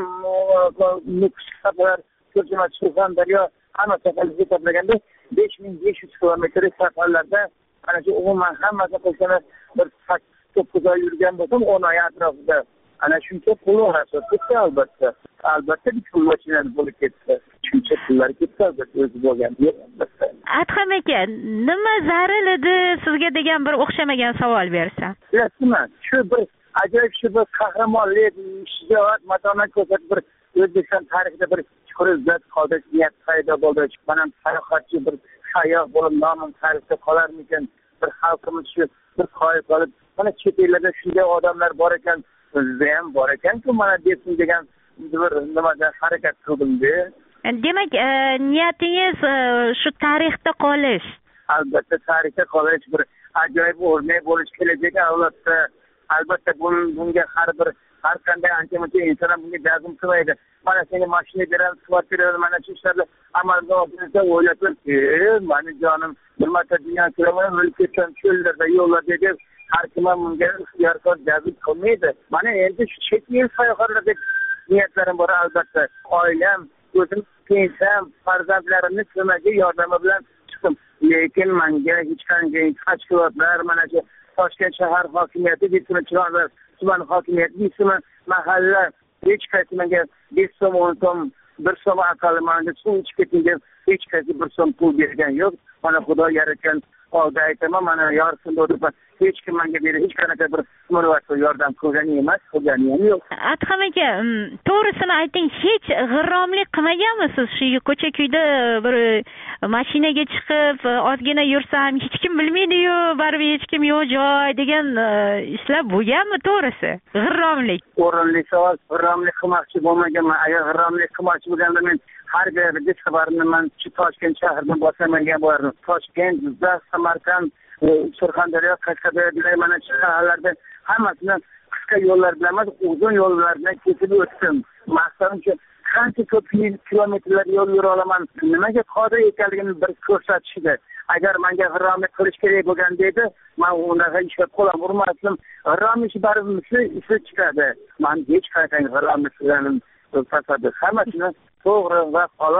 Nukus safarlar, Ko'rchimat, Surxondaryo hamma safarlarga to'plaganda besh ming besh yuz kilometr safarlarda mana shu umuman hammasi qo'shilib bir to'qqiz oy yurgan bo'lsam, o'n oy atrofida ana shuncha pul rasot ketdi albatta. Albatta pul mashinasi bo'lib ketdi. Shuncha pullar ketdi albatta o'zi bo'lgan yo'q albatta. Adham aka, nima zaril edi sizga degan bir o'xshamagan savol bersam? Bilasizmi, shu bir ajoyib shu bir qahramonlik, shijoat, matonat ko'rsatib bir O'zbekiston tarixida bir chuqur izlat qoldirish niyati paydo bo'ldi. Mana sayohatchi bir sayyoh bo'lib nomim tarixda qolarmikan, bir xalqimiz shu bir qoyil qolib, mana chet ellarda shunday odamlar bor ekan, bizda ham bor ekan-ku, mana desin degan bir nimaga harakat qildim-da. Demak, niyatingiz shu tarixda qolish. Albatta tarixda qolish, bir ajoyib o'rnak bo'lish, kelajak avlodda albatta bunga har bir har qanday ancha-muncha inson bunga jazm qilmaydi. Mana senga mashina beradi, kvartira beradi, mana shu ishlarni amalga oshirsa o'ylab, "Ey, mani jonim, bir marta dunyo ko'raman, o'lib ketgan cho'llarda, yo'llarda" deb har kim bunga ixtiyorkor jazm qilmaydi. Mana endi shu chet el sayohatlarda niyatlarim bor albatta. Oilam, o'zim pensiyam, farzandlarimni ko'magi yordami bilan chiqdim. Lekin menga hech qanday tashkilotlar, mana shu Toshkent shahar hokimiyati, Chilonzor tuman hokimiyati, Bismi mahalla hech qaysi menga besh so'm, o'n so'm, bir so'm aqalli menga suv ichib keting deb hech qaysi bir so'm pul bergan yo'q. Mana Xudo yaratgan holda aytaman, mana yorsin deb hech kim menga berib hech qanaqa bir murvat yordam qilgani emas, qilgani ham yo'q. Adham aka, to'g'risini ayting, hech g'irromlik qilmaganmisiz? Shu ko'cha-kuyda bir mashinaga chiqib, ozgina yursam, hech kim bilmaydi-yu, baribir hech kim yo'q joy degan ishlar bo'lganmi to'g'risi? G'irromlik. O'rinli savol, g'irromlik qilmoqchi bo'lmaganman. Agar g'irromlik qilmoqchi bo'lganda men har joyga xabarimni men shu Toshkent shahridan boshlagan bo'lardim. Toshkent, Jizzax, Samarqand, Surxondaryo, Qashqadaryo mana shu shaharlarda hammasini qisqa yo'llar bilan emas, uzun yo'llar bilan ketib o'tdim. Maqsadim shu qancha ko'p kilometrlar yo'l yura olaman, nimaga qodir ekanligini bir ko'rsatishdi. Agar menga g'irromlik qilish kerak bo'lganda edi, men unaqa ishga qo'lim urmasdim. G'irromlik ishi baribir ishi chiqadi. Men hech qanday g'irromlik qilganim tasodif. Hammasini to'g'ri va halol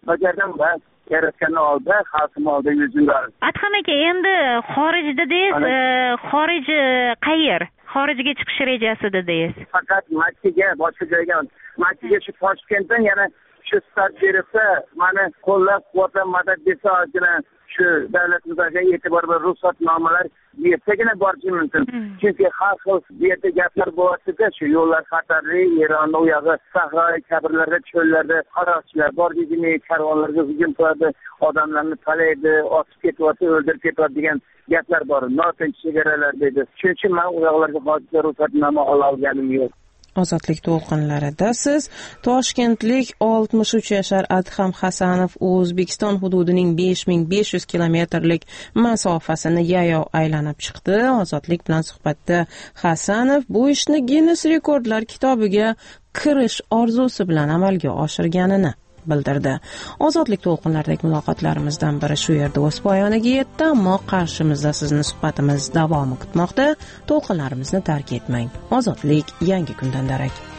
bajardim va yaratganni oldida xalqim oldida yuzim berdim. Adham aka, endi xorijda deysiz, xorij qayer? Xorijga chiqish rejasi dedingiz. Faqat Makkaga, boshqa joyga, Makkaga shu Toshkentdan yana shu start bersa, mani qo'llab-quvvatlab madad bersa, ozgina shu davlatimizdagi e'tibor va ruxsatnomalar bersagina borishi mumkin. Chunki har xil bu yerda gaplar bo'lyapti-da, shu yo'llar xatarli, Eronning u yog'i sahroy kabrlarda, cho'llarda qaroqchilar bor deydi, karvonlarga hujum qiladi, odamlarni talaydi, otib ketyapti, o'ldirib ketyapti degan gaplar bor. Notinch chegaralar dedi. Shuning uchun men u yoqlarga hozircha ruxsatnoma ola olganim yo'q. Ozodlik to'lqinlarida siz toshkentlik oltmish uch yashar Adham Hasanov O'zbekiston hududining besh ming besh yuz kilometrlik masofasini yayov aylanib chiqdi. Ozodlik bilan suhbatda Hasanov bu ishni Guinness rekordlar kitobiga kirish orzusi bilan amalga oshirganini bildirdi. Ozodlik to'lqinlaridagi muloqotlarimizdan biri shu yerda o'z poyoniga yetdi, ammo qarshimizda sizni suhbatimiz davomi kutmoqda. To'lqinlarimizni tark etmang. Ozodlik yangi kundan darak.